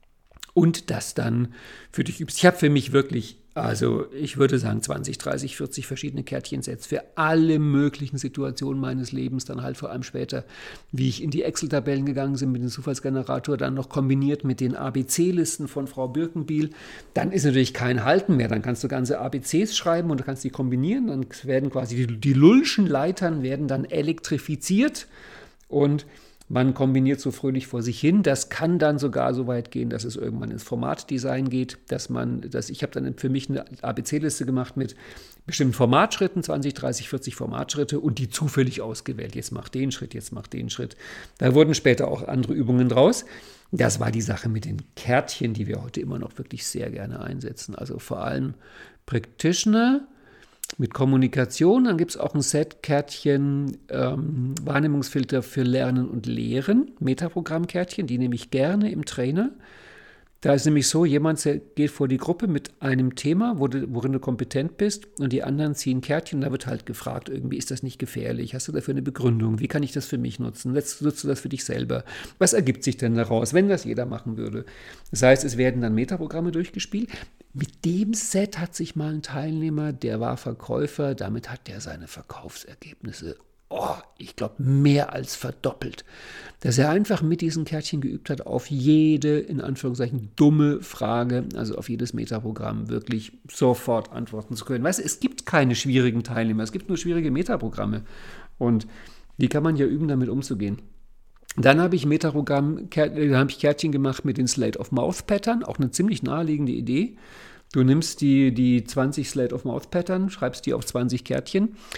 und das dann für dich übst. Ich habe für mich wirklich, also ich würde sagen zwanzig, dreißig, vierzig verschiedene Kärtchensets für alle möglichen Situationen meines Lebens, dann halt vor allem später, wie ich in die Excel-Tabellen gegangen bin mit dem Zufallsgenerator, dann noch kombiniert mit den A B C-Listen von Frau Birkenbiel. Dann ist natürlich kein Halten mehr, dann kannst du ganze A B Cs schreiben und du kannst die kombinieren, dann werden quasi die, die Lullschen Leitern werden dann elektrifiziert und man kombiniert so fröhlich vor sich hin. Das kann dann sogar so weit gehen, dass es irgendwann ins Formatdesign geht, dass man, dass ich habe dann für mich eine A B C-Liste gemacht mit bestimmten Formatschritten, zwanzig, dreißig, vierzig Formatschritte und die zufällig ausgewählt. Jetzt mach den Schritt, jetzt mach den Schritt. Da wurden später auch andere Übungen draus. Das war die Sache mit den Kärtchen, die wir heute immer noch wirklich sehr gerne einsetzen. Also vor allem Practitioner mit Kommunikation. Dann gibt es auch ein Set Kärtchen, ähm, Wahrnehmungsfilter für Lernen und Lehren, Metaprogrammkärtchen, die nehme ich gerne im Trainer. Da ist nämlich so, jemand geht vor die Gruppe mit einem Thema, wo du, worin du kompetent bist und die anderen ziehen Kärtchen. Da wird halt gefragt, irgendwie ist das nicht gefährlich? Hast du dafür eine Begründung? Wie kann ich das für mich nutzen? Nutzt du das für dich selber? Was ergibt sich denn daraus, wenn das jeder machen würde? Das heißt, es werden dann Metaprogramme durchgespielt. Mit dem Set hat sich mal ein Teilnehmer, der war Verkäufer, damit hat der seine Verkaufsergebnisse, oh, ich glaube, mehr als verdoppelt. Dass er einfach mit diesen Kärtchen geübt hat, auf jede, in Anführungszeichen, dumme Frage, also auf jedes Metaprogramm wirklich sofort antworten zu können. Weißt du, es gibt keine schwierigen Teilnehmer, es gibt nur schwierige Metaprogramme. Und die kann man ja üben, damit umzugehen. Dann habe ich Metaprogramm, da habe ich Kärtchen gemacht mit den Slate-of-Mouth-Pattern, auch eine ziemlich naheliegende Idee. Du nimmst die, die zwanzig Slate-of-Mouth-Pattern, schreibst die auf zwanzig Kärtchen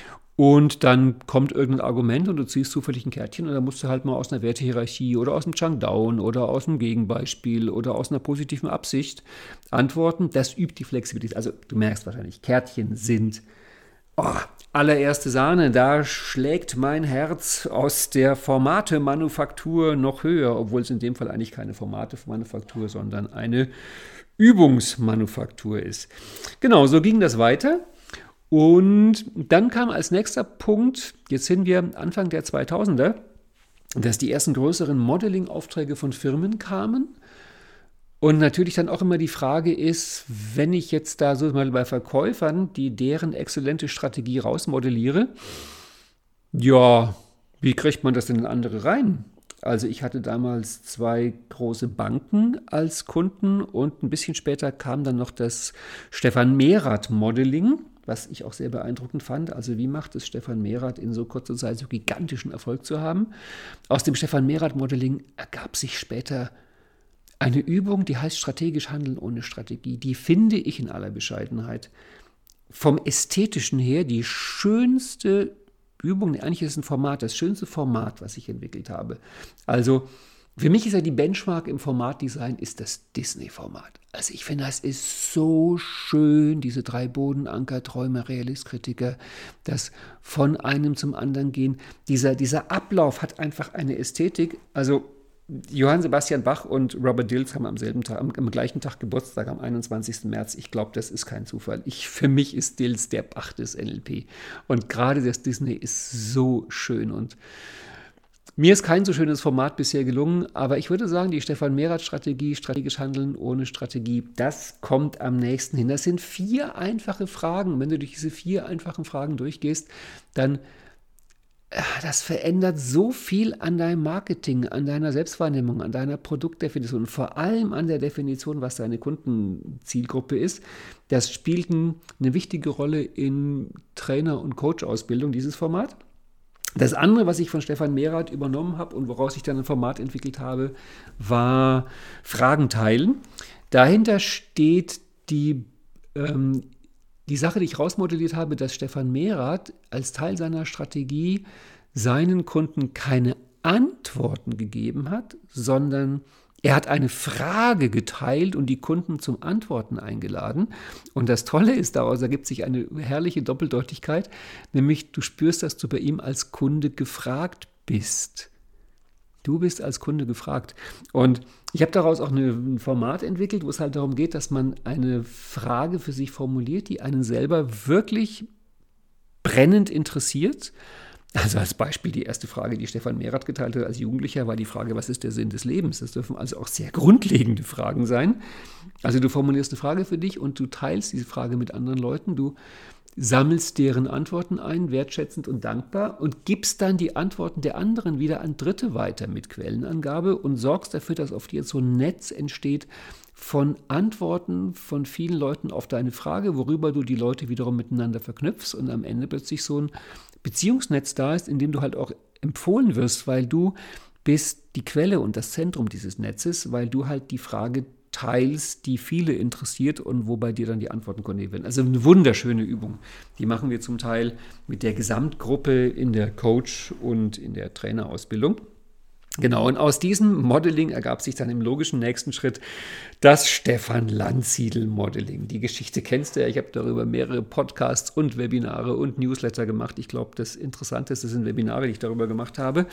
Und dann kommt irgendein Argument und du ziehst zufällig ein Kärtchen und dann musst du halt mal aus einer Wertehierarchie oder aus einem Changdown oder aus einem Gegenbeispiel oder aus einer positiven Absicht antworten. Das übt die Flexibilität. Also du merkst wahrscheinlich, Kärtchen sind oh, allererste Sahne. Da schlägt mein Herz aus der Formate-Manufaktur noch höher, obwohl es in dem Fall eigentlich keine Formate-Manufaktur, sondern eine Übungsmanufaktur ist. Genau, so ging das weiter. Und dann kam als nächster Punkt, jetzt sind wir Anfang der zweitausender, dass die ersten größeren Modeling-Aufträge von Firmen kamen. Und natürlich dann auch immer die Frage ist, wenn ich jetzt da so mal bei Verkäufern, die deren exzellente Strategie rausmodelliere, ja, wie kriegt man das denn in andere rein? Also ich hatte damals zwei große Banken als Kunden und ein bisschen später kam dann noch das Stefan Mehrath Modeling, was ich auch sehr beeindruckend fand. Also wie macht es Stefan Mehrath in so kurzer Zeit so gigantischen Erfolg zu haben? Aus dem Stefan Mehrath Modeling ergab sich später eine Übung, die heißt strategisch handeln ohne Strategie. Die finde ich in aller Bescheidenheit vom Ästhetischen her die schönste Übung, eigentlich ist es ein Format, das schönste Format, was ich entwickelt habe. Also für mich ist ja die Benchmark im Formatdesign ist das Disney-Format. Also ich finde, das ist so schön, diese drei Bodenanker, Träumer, Realist, Kritiker, das von einem zum anderen gehen. Dieser, dieser Ablauf hat einfach eine Ästhetik. Also Johann Sebastian Bach und Robert Dills haben am selben Tag, am, am gleichen Tag Geburtstag, am einundzwanzigsten März. Ich glaube, das ist kein Zufall. Ich, für mich ist Dills der Bach des N L P. Und gerade das Disney ist so schön. Und mir ist kein so schönes Format bisher gelungen, aber ich würde sagen, die Stefan Mehrath-Strategie, strategisch handeln ohne Strategie, das kommt am nächsten hin. Das sind vier einfache Fragen. Und wenn du durch diese vier einfachen Fragen durchgehst, dann das verändert so viel an deinem Marketing, an deiner Selbstwahrnehmung, an deiner Produktdefinition und vor allem an der Definition, was deine Kundenzielgruppe ist. Das spielt eine wichtige Rolle in Trainer- und Coach-Ausbildung, dieses Format. Das andere, was ich von Stefan Mehrath übernommen habe und woraus ich dann ein Format entwickelt habe, war Fragen teilen. Dahinter steht die ähm, Die Sache, die ich rausmodelliert habe, dass Stefan Mehrath als Teil seiner Strategie seinen Kunden keine Antworten gegeben hat, sondern er hat eine Frage geteilt und die Kunden zum Antworten eingeladen. Und das Tolle ist, daraus ergibt sich eine herrliche Doppeldeutigkeit, nämlich du spürst, dass du bei ihm als Kunde gefragt bist. Du bist als Kunde gefragt. Und ich habe daraus auch eine, ein Format entwickelt, wo es halt darum geht, dass man eine Frage für sich formuliert, die einen selber wirklich brennend interessiert. Also als Beispiel die erste Frage, die Stefan Mehrath geteilt hat als Jugendlicher, war die Frage, was ist der Sinn des Lebens? Das dürfen also auch sehr grundlegende Fragen sein. Also du formulierst eine Frage für dich und du teilst diese Frage mit anderen Leuten. Du sammelst deren Antworten ein, wertschätzend und dankbar und gibst dann die Antworten der anderen wieder an Dritte weiter mit Quellenangabe und sorgst dafür, dass auf dir so ein Netz entsteht von Antworten von vielen Leuten auf deine Frage, worüber du die Leute wiederum miteinander verknüpfst und am Ende plötzlich so ein Beziehungsnetz da ist, in dem du halt auch empfohlen wirst, weil du bist die Quelle und das Zentrum dieses Netzes, weil du halt die Frage teilst, die viele interessiert und wo bei dir dann die Antworten koordiniert werden. Also eine wunderschöne Übung. Die machen wir zum Teil mit der Gesamtgruppe in der Coach- und in der Trainerausbildung. Genau, und aus diesem Modeling ergab sich dann im logischen nächsten Schritt das Stefan Landsiedel-Modeling. Die Geschichte kennst du ja, ich habe darüber mehrere Podcasts und Webinare und Newsletter gemacht. Ich glaube, das Interessanteste sind Webinare, die ich darüber gemacht habe.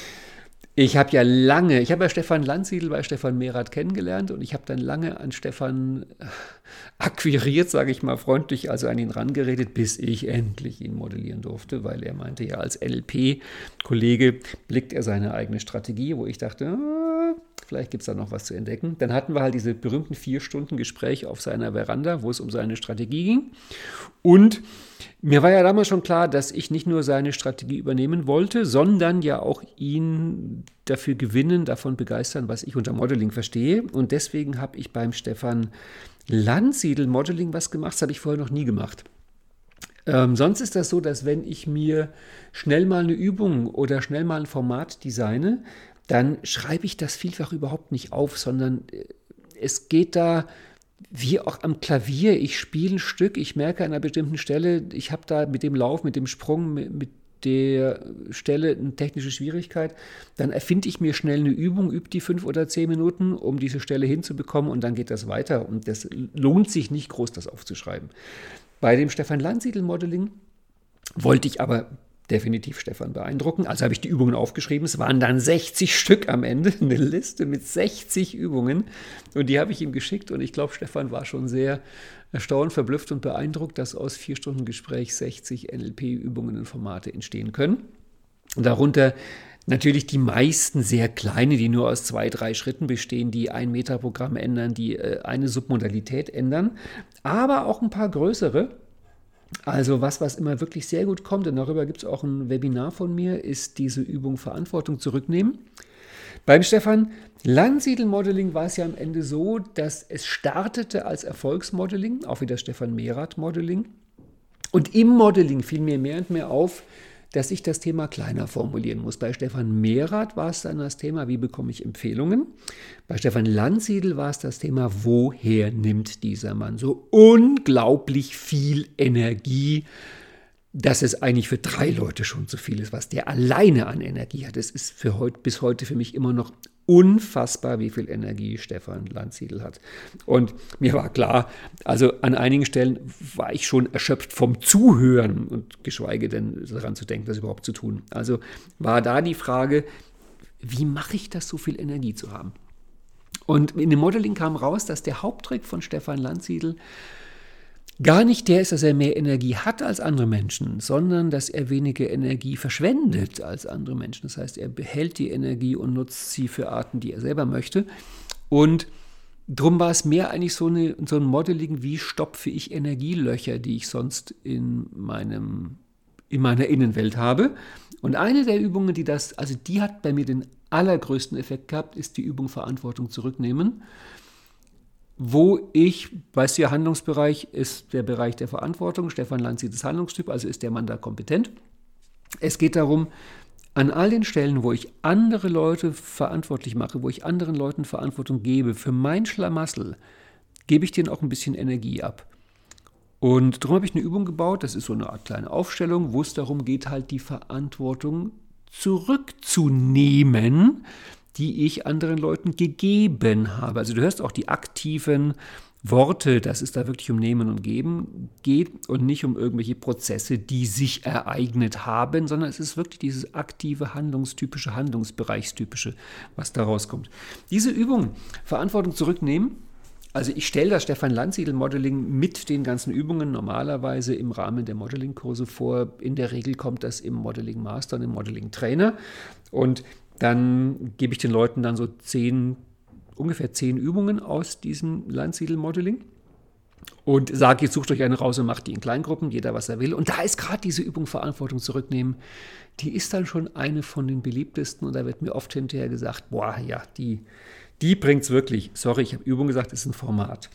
Ich habe ja lange, ich habe ja Stefan Landsiedel bei Stefan Mehrath kennengelernt und ich habe dann lange an Stefan akquiriert, sage ich mal freundlich, also an ihn rangeredet, bis ich endlich ihn modellieren durfte, weil er meinte, ja, als N L P-Kollege blickt er seine eigene Strategie, wo ich dachte, ah, vielleicht gibt es da noch was zu entdecken. Dann hatten wir halt diese berühmten vier Stunden Gespräch auf seiner Veranda, wo es um seine Strategie ging. Und mir war ja damals schon klar, dass ich nicht nur seine Strategie übernehmen wollte, sondern ja auch ihn dafür gewinnen, davon begeistern, was ich unter Modeling verstehe. Und deswegen habe ich beim Stefan Landsiedel Modeling was gemacht, das habe ich vorher noch nie gemacht. Ähm, sonst ist das so, dass wenn ich mir schnell mal eine Übung oder schnell mal ein Format designe, dann schreibe ich das vielfach überhaupt nicht auf, sondern es geht da wie auch am Klavier, ich spiele ein Stück, ich merke an einer bestimmten Stelle, ich habe da mit dem Lauf, mit dem Sprung, mit, mit der Stelle eine technische Schwierigkeit, dann erfinde ich mir schnell eine Übung, übe die fünf oder zehn Minuten, um diese Stelle hinzubekommen und dann geht das weiter und das lohnt sich nicht groß, das aufzuschreiben. Bei dem Stefan Landsiedel-Modeling wollte ich aber definitiv Stefan beeindrucken. Also habe ich die Übungen aufgeschrieben. Es waren dann sechzig Stück am Ende, eine Liste mit sechzig Übungen. Und die habe ich ihm geschickt. Und ich glaube, Stefan war schon sehr erstaunt, verblüfft und beeindruckt, dass aus vier Stunden Gespräch sechzig N L P-Übungen und Formate entstehen können. Und darunter natürlich die meisten sehr kleine, die nur aus zwei, drei Schritten bestehen, die ein Metaprogramm ändern, die eine Submodalität ändern. Aber auch ein paar größere. Also was, was immer wirklich sehr gut kommt, und darüber gibt es auch ein Webinar von mir, ist diese Übung Verantwortung zurücknehmen. Beim Stefan Landsiedel-Modeling war es ja am Ende so, dass es startete als Erfolgsmodeling, auch wie das Stefan Mehrath-Modeling. Und im Modeling fiel mir mehr und mehr auf, dass ich das Thema kleiner formulieren muss. Bei Stefan Mehrath war es dann das Thema, wie bekomme ich Empfehlungen? Bei Stefan Landsiedel war es das Thema, woher nimmt dieser Mann so unglaublich viel Energie, dass es eigentlich für drei Leute schon zu viel ist, was der alleine an Energie hat. Es ist für heute, bis heute für mich immer noch unfassbar, wie viel Energie Stefan Landsiedel hat. Und mir war klar, also an einigen Stellen war ich schon erschöpft vom Zuhören und geschweige denn daran zu denken, das überhaupt zu tun. Also war da die Frage, wie mache ich das, so viel Energie zu haben? Und in dem Modeling kam raus, dass der Haupttrick von Stefan Landsiedel gar nicht der ist, dass er mehr Energie hat als andere Menschen, sondern dass er weniger Energie verschwendet als andere Menschen. Das heißt, er behält die Energie und nutzt sie für Arten, die er selber möchte. Und darum war es mehr eigentlich so, eine, so ein Modeling, wie stopfe ich Energielöcher, die ich sonst in, meinem, in meiner Innenwelt habe. Und eine der Übungen, die das, also die hat bei mir den allergrößten Effekt gehabt, ist die Übung Verantwortung zurücknehmen. Wo ich, weißt du ja, Handlungsbereich ist der Bereich der Verantwortung. Stefan Landsiedel ist Handlungstyp, also ist der Mann da kompetent. Es geht darum, an all den Stellen, wo ich andere Leute verantwortlich mache, wo ich anderen Leuten Verantwortung gebe, für mein Schlamassel, gebe ich denen auch ein bisschen Energie ab. Und darum habe ich eine Übung gebaut, das ist so eine Art kleine Aufstellung, wo es darum geht, halt die Verantwortung zurückzunehmen, die ich anderen Leuten gegeben habe. Also du hörst auch die aktiven Worte, dass es da wirklich um Nehmen und Geben geht und nicht um irgendwelche Prozesse, die sich ereignet haben, sondern es ist wirklich dieses aktive, handlungstypische, handlungsbereichstypische, was da rauskommt. Diese Übung, Verantwortung zurücknehmen, also ich stelle das Stefan Landsiedel-Modeling mit den ganzen Übungen normalerweise im Rahmen der Modeling-Kurse vor. In der Regel kommt das im Modeling-Master und im Modeling-Trainer und dann gebe ich den Leuten dann so zehn, ungefähr zehn Übungen aus diesem Landsiedel-Modeling und sage, jetzt sucht euch eine raus und macht die in Kleingruppen, jeder was er will. Und da ist gerade diese Übung Verantwortung zurücknehmen, die ist dann schon eine von den beliebtesten und da wird mir oft hinterher gesagt, boah, ja, die, die bringt es wirklich. Sorry, ich habe Übung gesagt, das ist ein Format.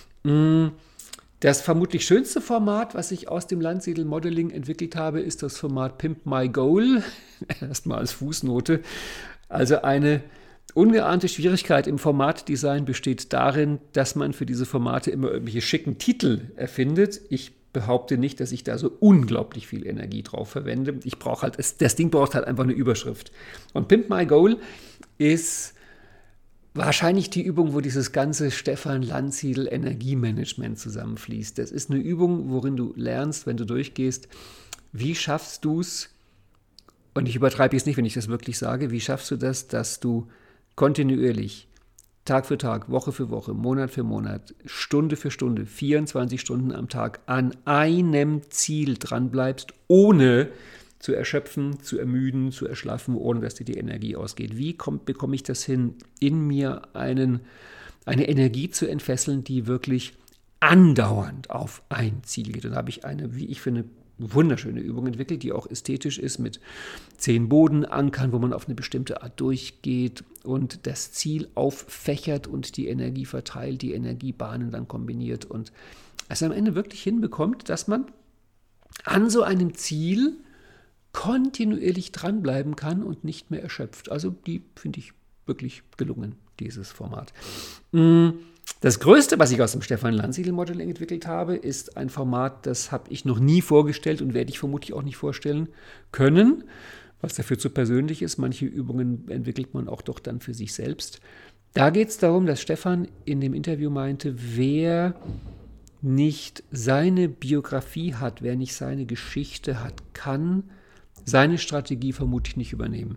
Das vermutlich schönste Format, was ich aus dem Landsiedel-Modeling entwickelt habe, ist das Format Pimp My Goal. Erstmal als Fußnote. Also eine ungeahnte Schwierigkeit im Formatdesign besteht darin, dass man für diese Formate immer irgendwelche schicken Titel erfindet. Ich behaupte nicht, dass ich da so unglaublich viel Energie drauf verwende. Ich brauche halt, das Ding braucht halt einfach eine Überschrift. Und Pimp My Goal ist wahrscheinlich die Übung, wo dieses ganze Stefan Landsiedel Energiemanagement zusammenfließt. Das ist eine Übung, worin du lernst, wenn du durchgehst, wie schaffst du es, und ich übertreibe jetzt nicht, wenn ich das wirklich sage, wie schaffst du das, dass du kontinuierlich, Tag für Tag, Woche für Woche, Monat für Monat, Stunde für Stunde, vierundzwanzig Stunden am Tag an einem Ziel dranbleibst, ohne zu erschöpfen, zu ermüden, zu erschlaffen, ohne dass dir die Energie ausgeht. Wie kommt, bekomme ich das hin, in mir einen, eine Energie zu entfesseln, die wirklich andauernd auf ein Ziel geht? Und da habe ich eine, wie ich finde, wunderschöne Übung entwickelt, die auch ästhetisch ist, mit zehn Bodenankern, wo man auf eine bestimmte Art durchgeht und das Ziel auffächert und die Energie verteilt, die Energiebahnen dann kombiniert und es am Ende wirklich hinbekommt, dass man an so einem Ziel kontinuierlich dranbleiben kann und nicht mehr erschöpft. Also die finde ich wirklich gelungen, dieses Format. Das Größte, was ich aus dem Stefan Landsiedel-Modeling entwickelt habe, ist ein Format, das habe ich noch nie vorgestellt und werde ich vermutlich auch nicht vorstellen können, was dafür zu persönlich ist. Manche Übungen entwickelt man auch doch dann für sich selbst. Da geht es darum, dass Stefan in dem Interview meinte, wer nicht seine Biografie hat, wer nicht seine Geschichte hat, kann seine Strategie vermutlich nicht übernehmen.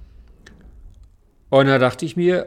Und da dachte ich mir,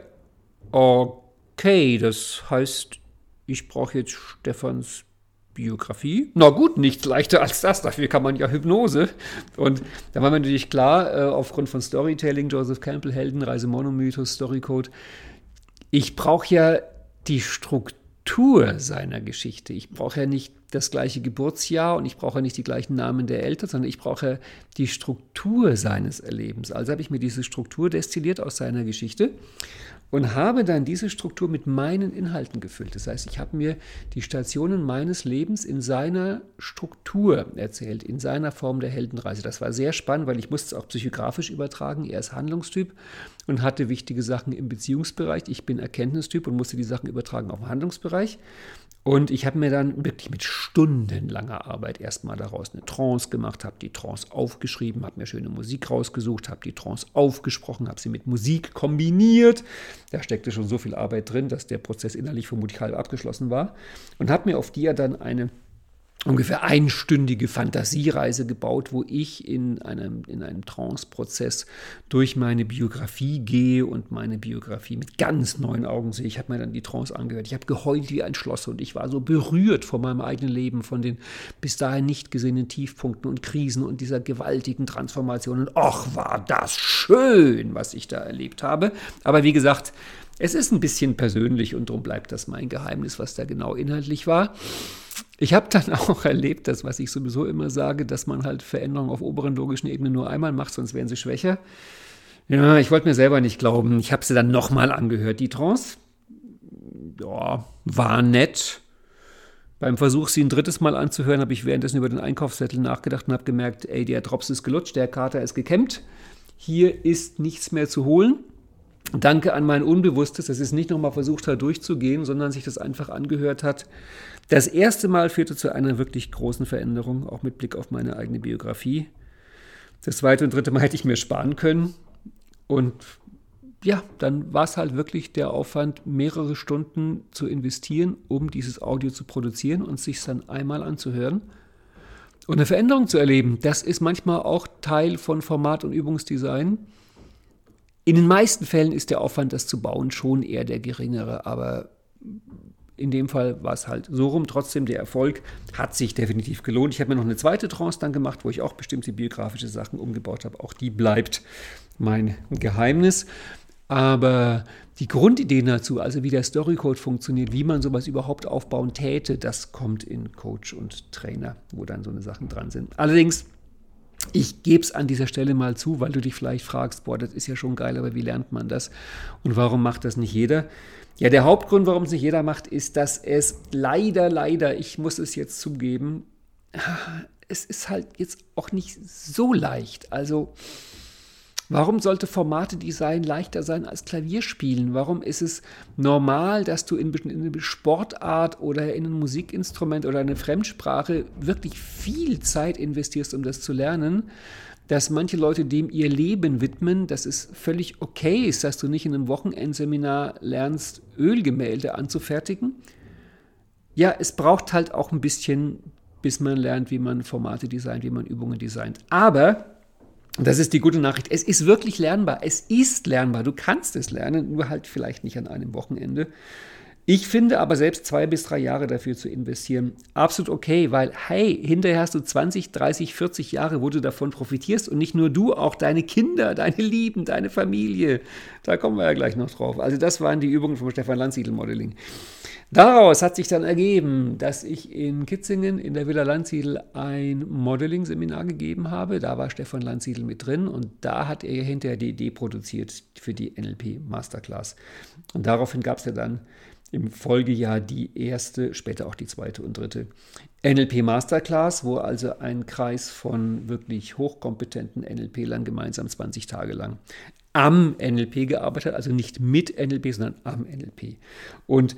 okay, das heißt, ich brauche jetzt Stefans Biografie. Na gut, nichts leichter als das, dafür kann man ja Hypnose. Und da war mir natürlich klar, äh, aufgrund von Storytelling, Joseph Campbell, Heldenreise, Monomythos, Storycode, ich brauche ja die Struktur seiner Geschichte. Ich brauche ja nicht das gleiche Geburtsjahr und ich brauche ja nicht die gleichen Namen der Eltern, sondern ich brauche ja die Struktur seines Erlebens. Also habe ich mir diese Struktur destilliert aus seiner Geschichte und habe dann diese Struktur mit meinen Inhalten gefüllt. Das heißt, ich habe mir die Stationen meines Lebens in seiner Struktur erzählt, in seiner Form der Heldenreise. Das war sehr spannend, weil ich musste es auch psychografisch übertragen. Er ist Handlungstyp und hatte wichtige Sachen im Beziehungsbereich. Ich bin Erkenntnistyp und musste die Sachen übertragen auf den Handlungsbereich. Und ich habe mir dann wirklich mit stundenlanger Arbeit erstmal daraus eine Trance gemacht, habe die Trance aufgeschrieben, habe mir schöne Musik rausgesucht, habe die Trance aufgesprochen, habe sie mit Musik kombiniert. Da steckte schon so viel Arbeit drin, dass der Prozess innerlich vermutlich halb abgeschlossen war. Und habe mir auf die ja dann eine ungefähr einstündige Fantasiereise gebaut, wo ich in einem, in einem Trance-Prozess durch meine Biografie gehe und meine Biografie mit ganz neuen Augen sehe. Ich habe mir dann die Trance angehört. Ich habe geheult wie ein Schloss und ich war so berührt von meinem eigenen Leben, von den bis dahin nicht gesehenen Tiefpunkten und Krisen und dieser gewaltigen Transformation. Und ach, war das schön, was ich da erlebt habe. Aber wie gesagt, es ist ein bisschen persönlich und darum bleibt das mein Geheimnis, was da genau inhaltlich war. Ich habe dann auch erlebt, das, was ich sowieso immer sage, dass man halt Veränderungen auf oberen logischen Ebenen nur einmal macht, sonst werden sie schwächer. Ja, ich wollte mir selber nicht glauben. Ich habe sie dann nochmal angehört. Die Trance, ja, war nett. Beim Versuch, sie ein drittes Mal anzuhören, habe ich währenddessen über den Einkaufszettel nachgedacht und habe gemerkt, ey, der Drops ist gelutscht, der Kater ist gekämmt. Hier ist nichts mehr zu holen. Danke an mein Unbewusstes, dass es nicht nochmal versucht hat durchzugehen, sondern sich das einfach angehört hat. Das erste Mal führte zu einer wirklich großen Veränderung, auch mit Blick auf meine eigene Biografie. Das zweite und dritte Mal hätte ich mir sparen können. Und ja, dann war es halt wirklich der Aufwand, mehrere Stunden zu investieren, um dieses Audio zu produzieren und sich dann einmal anzuhören. Und eine Veränderung zu erleben, das ist manchmal auch Teil von Format- und Übungsdesign. In den meisten Fällen ist der Aufwand, das zu bauen, schon eher der geringere, aber in dem Fall war es halt so rum. Trotzdem, der Erfolg hat sich definitiv gelohnt. Ich habe mir noch eine zweite Trance dann gemacht, wo ich auch bestimmte biografische Sachen umgebaut habe. Auch die bleibt mein Geheimnis. Aber die Grundideen dazu, also wie der Storycode funktioniert, wie man sowas überhaupt aufbauen täte, das kommt in Coach und Trainer, wo dann so eine Sachen dran sind. Allerdings, ich gebe es an dieser Stelle mal zu, weil du dich vielleicht fragst, boah, das ist ja schon geil, aber wie lernt man das? Und warum macht das nicht jeder? Ja, der Hauptgrund, warum es nicht jeder macht, ist, dass es leider, leider, ich muss es jetzt zugeben, es ist halt jetzt auch nicht so leicht. Also, warum sollte Formate-Design leichter sein als Klavierspielen? Warum ist es normal, dass du in, in eine Sportart oder in ein Musikinstrument oder eine Fremdsprache wirklich viel Zeit investierst, um das zu lernen? Dass manche Leute dem ihr Leben widmen, dass es völlig okay ist, dass du nicht in einem Wochenendseminar lernst, Ölgemälde anzufertigen. Ja, es braucht halt auch ein bisschen, bis man lernt, wie man Formate designt, wie man Übungen designt. Aber das ist die gute Nachricht. Es ist wirklich lernbar. Es ist lernbar. Du kannst es lernen, nur halt vielleicht nicht an einem Wochenende. Ich finde aber selbst zwei bis drei Jahre dafür zu investieren absolut okay, weil hey, hinterher hast du zwanzig, dreißig, vierzig Jahre, wo du davon profitierst und nicht nur du, auch deine Kinder, deine Lieben, deine Familie. Da kommen wir ja gleich noch drauf. Also das waren die Übungen vom Stefan Landsiedel Modeling. Daraus hat sich dann ergeben, dass ich in Kitzingen in der Villa Landsiedel ein Modeling-Seminar gegeben habe. Da war Stefan Landsiedel mit drin und da hat er hinterher die Idee produziert für die N L P Masterclass. Und daraufhin gab es ja dann im Folgejahr die erste, später auch die zweite und dritte N L P Masterclass, wo also ein Kreis von wirklich hochkompetenten N L P-Lern gemeinsam zwanzig Tage lang am N L P gearbeitet hat, also nicht mit N L P, sondern am N L P. Und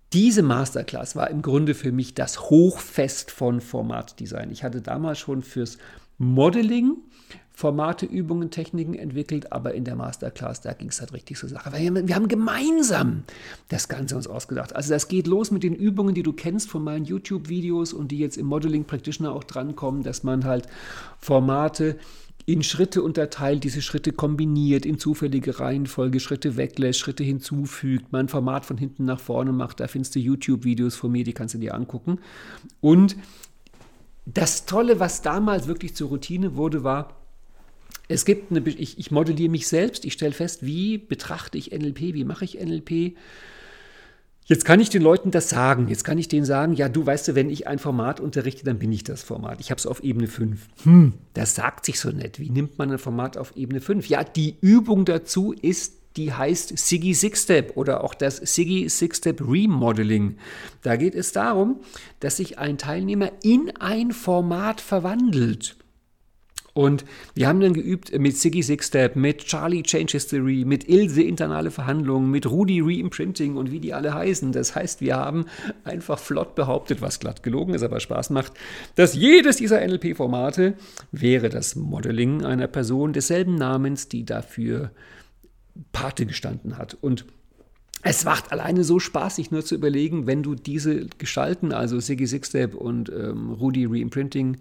Diese Masterclass war im Grunde für mich das Hochfest von Formatdesign. Ich hatte damals schon fürs Modeling Formate, Übungen, Techniken entwickelt, aber in der Masterclass, da ging es halt richtig zur Sache. Weil wir, wir haben gemeinsam das Ganze uns ausgedacht. Also das geht los mit den Übungen, die du kennst von meinen YouTube-Videos und die jetzt im Modeling Practitioner auch drankommen, dass man halt Formate in Schritte unterteilt, diese Schritte kombiniert, in zufällige Reihenfolge, Schritte weglässt, Schritte hinzufügt, man ein Format von hinten nach vorne macht, da findest du YouTube-Videos von mir, die kannst du dir angucken. Und das Tolle, was damals wirklich zur Routine wurde, war, es gibt eine, ich, ich modelliere mich selbst, ich stelle fest, wie betrachte ich N L P, wie mache ich N L P. Jetzt kann ich den Leuten das sagen, jetzt kann ich denen sagen, ja, du weißt du, wenn ich ein Format unterrichte, dann bin ich das Format. Ich habe es auf Ebene fünf. Hm, das sagt sich so nett. Wie nimmt man ein Format auf Ebene fünf? Ja, die Übung dazu ist, die heißt Siggy Six Step oder auch das Siggy Six Step Remodeling. Da geht es darum, dass sich ein Teilnehmer in ein Format verwandelt. Und wir haben dann geübt mit Siggy Six Step, mit Charlie Change History, mit Ilse Internale Verhandlungen, mit Rudi Reimprinting und wie die alle heißen. Das heißt, wir haben einfach flott behauptet, was glatt gelogen ist, aber Spaß macht, dass jedes dieser N L P-Formate wäre das Modeling einer Person desselben Namens, die dafür Pate gestanden hat. Und es macht alleine so Spaß, sich nur zu überlegen, wenn du diese Gestalten, also Siggy Six Step und ähm, Rudi Reimprinting,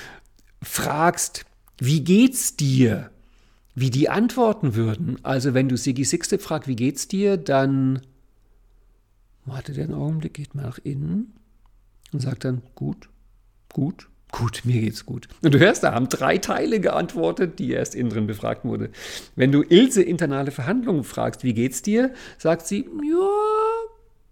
fragst, wie geht's dir? Wie die antworten würden. Also wenn du Siggy Six Step fragst, wie geht's dir, dann warte den Augenblick, geht mal nach innen und sagt dann, gut, gut, gut, mir geht's gut. Und du hörst, da haben drei Teile geantwortet, die erst innen drin befragt wurde. Wenn du Ilse Internale Verhandlungen fragst, wie geht's dir, sagt sie, ja,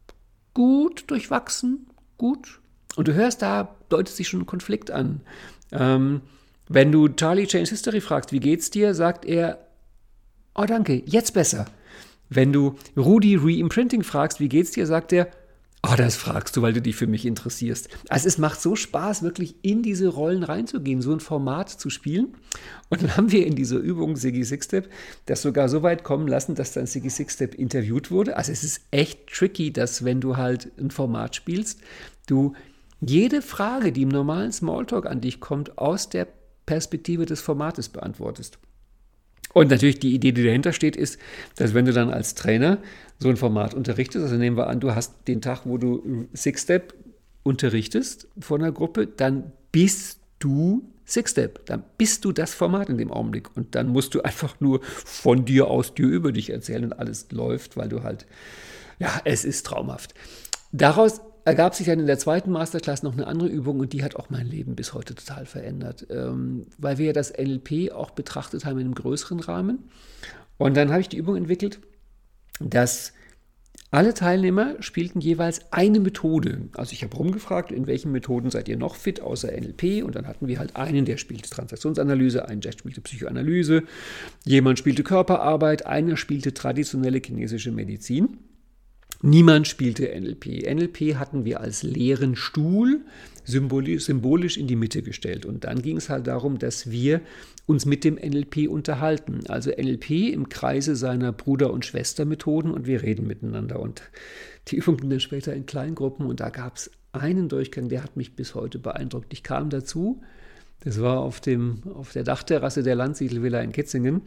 gut, durchwachsen, gut. Und du hörst, da deutet sich schon ein Konflikt an. Ähm, Wenn du Charlie Change History fragst, wie geht's dir, sagt er, oh danke, jetzt besser. Wenn du Rudi Reimprinting fragst, wie geht's dir, sagt er, oh, das fragst du, weil du dich für mich interessierst. Also es macht so Spaß, wirklich in diese Rollen reinzugehen, so ein Format zu spielen. Und dann haben wir in dieser Übung Siggy Six Step das sogar so weit kommen lassen, dass dann Siggy Six Step interviewt wurde. Also es ist echt tricky, dass wenn du halt ein Format spielst, du jede Frage, die im normalen Smalltalk an dich kommt, aus der Perspektive des Formates beantwortest. Und natürlich die Idee, die dahinter steht, ist, dass wenn du dann als Trainer so ein Format unterrichtest, also nehmen wir an, du hast den Tag, wo du Six Step unterrichtest von einer Gruppe, dann bist du Six Step, dann bist du das Format in dem Augenblick und dann musst du einfach nur von dir aus dir über dich erzählen und alles läuft, weil du halt, ja, es ist traumhaft. Daraus ergab sich dann in der zweiten Masterclass noch eine andere Übung und die hat auch mein Leben bis heute total verändert, ähm, weil wir ja das N L P auch betrachtet haben in einem größeren Rahmen. Und dann habe ich die Übung entwickelt, dass alle Teilnehmer spielten jeweils eine Methode. Also ich habe rumgefragt, in welchen Methoden seid ihr noch fit außer N L P? Und dann hatten wir halt einen, der spielte Transaktionsanalyse, einen, der spielte Psychoanalyse, jemand spielte Körperarbeit, einer spielte traditionelle chinesische Medizin. Niemand spielte N L P. N L P hatten wir als leeren Stuhl symbolisch, symbolisch in die Mitte gestellt. Und dann ging es halt darum, dass wir uns mit dem N L P unterhalten. Also N L P im Kreise seiner Bruder- und Schwestermethoden und wir reden miteinander. Und die Übung ging dann später in Kleingruppen und da gab es einen Durchgang, der hat mich bis heute beeindruckt. Ich kam dazu, das war auf, dem, auf der Dachterrasse der Landsiedel-Villa in Kitzingen,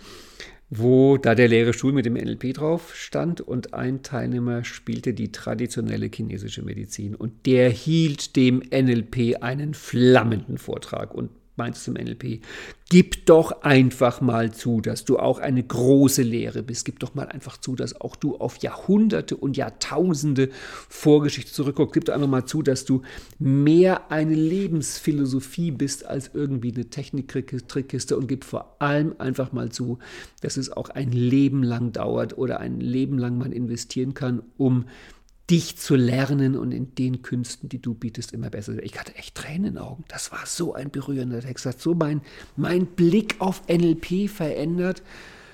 wo da der leere Stuhl mit dem N L P drauf stand und ein Teilnehmer spielte die traditionelle chinesische Medizin und der hielt dem N L P einen flammenden Vortrag und meinte zum N L P, gib doch einfach mal zu, dass du auch eine große Lehre bist. Gib doch mal einfach zu, dass auch du auf Jahrhunderte und Jahrtausende Vorgeschichte zurückguckst. Gib doch einfach mal zu, dass du mehr eine Lebensphilosophie bist als irgendwie eine Technik-Trickkiste und gib vor allem einfach mal zu, dass es auch ein Leben lang dauert oder ein Leben lang man investieren kann, um dich zu lernen und in den Künsten, die du bietest, immer besser. Ich hatte echt Tränen in den Augen. Das war so ein berührender Text. Das hat so mein, mein Blick auf N L P verändert.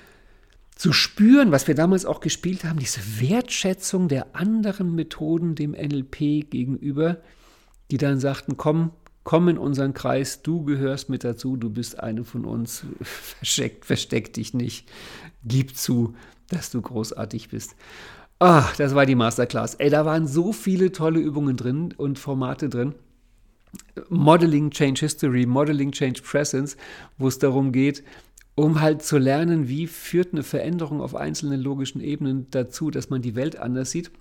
Zu spüren, was wir damals auch gespielt haben, diese Wertschätzung der anderen Methoden dem N L P gegenüber, die dann sagten, komm, komm in unseren Kreis, du gehörst mit dazu, du bist eine von uns, versteck, versteck dich nicht, gib zu, dass du großartig bist. Ach, das war die Masterclass. Ey, da waren so viele tolle Übungen drin und Formate drin. Modeling Change History, Modeling Change Presence, wo es darum geht, um halt zu lernen, wie führt eine Veränderung auf einzelnen logischen Ebenen dazu, dass man die Welt anders sieht.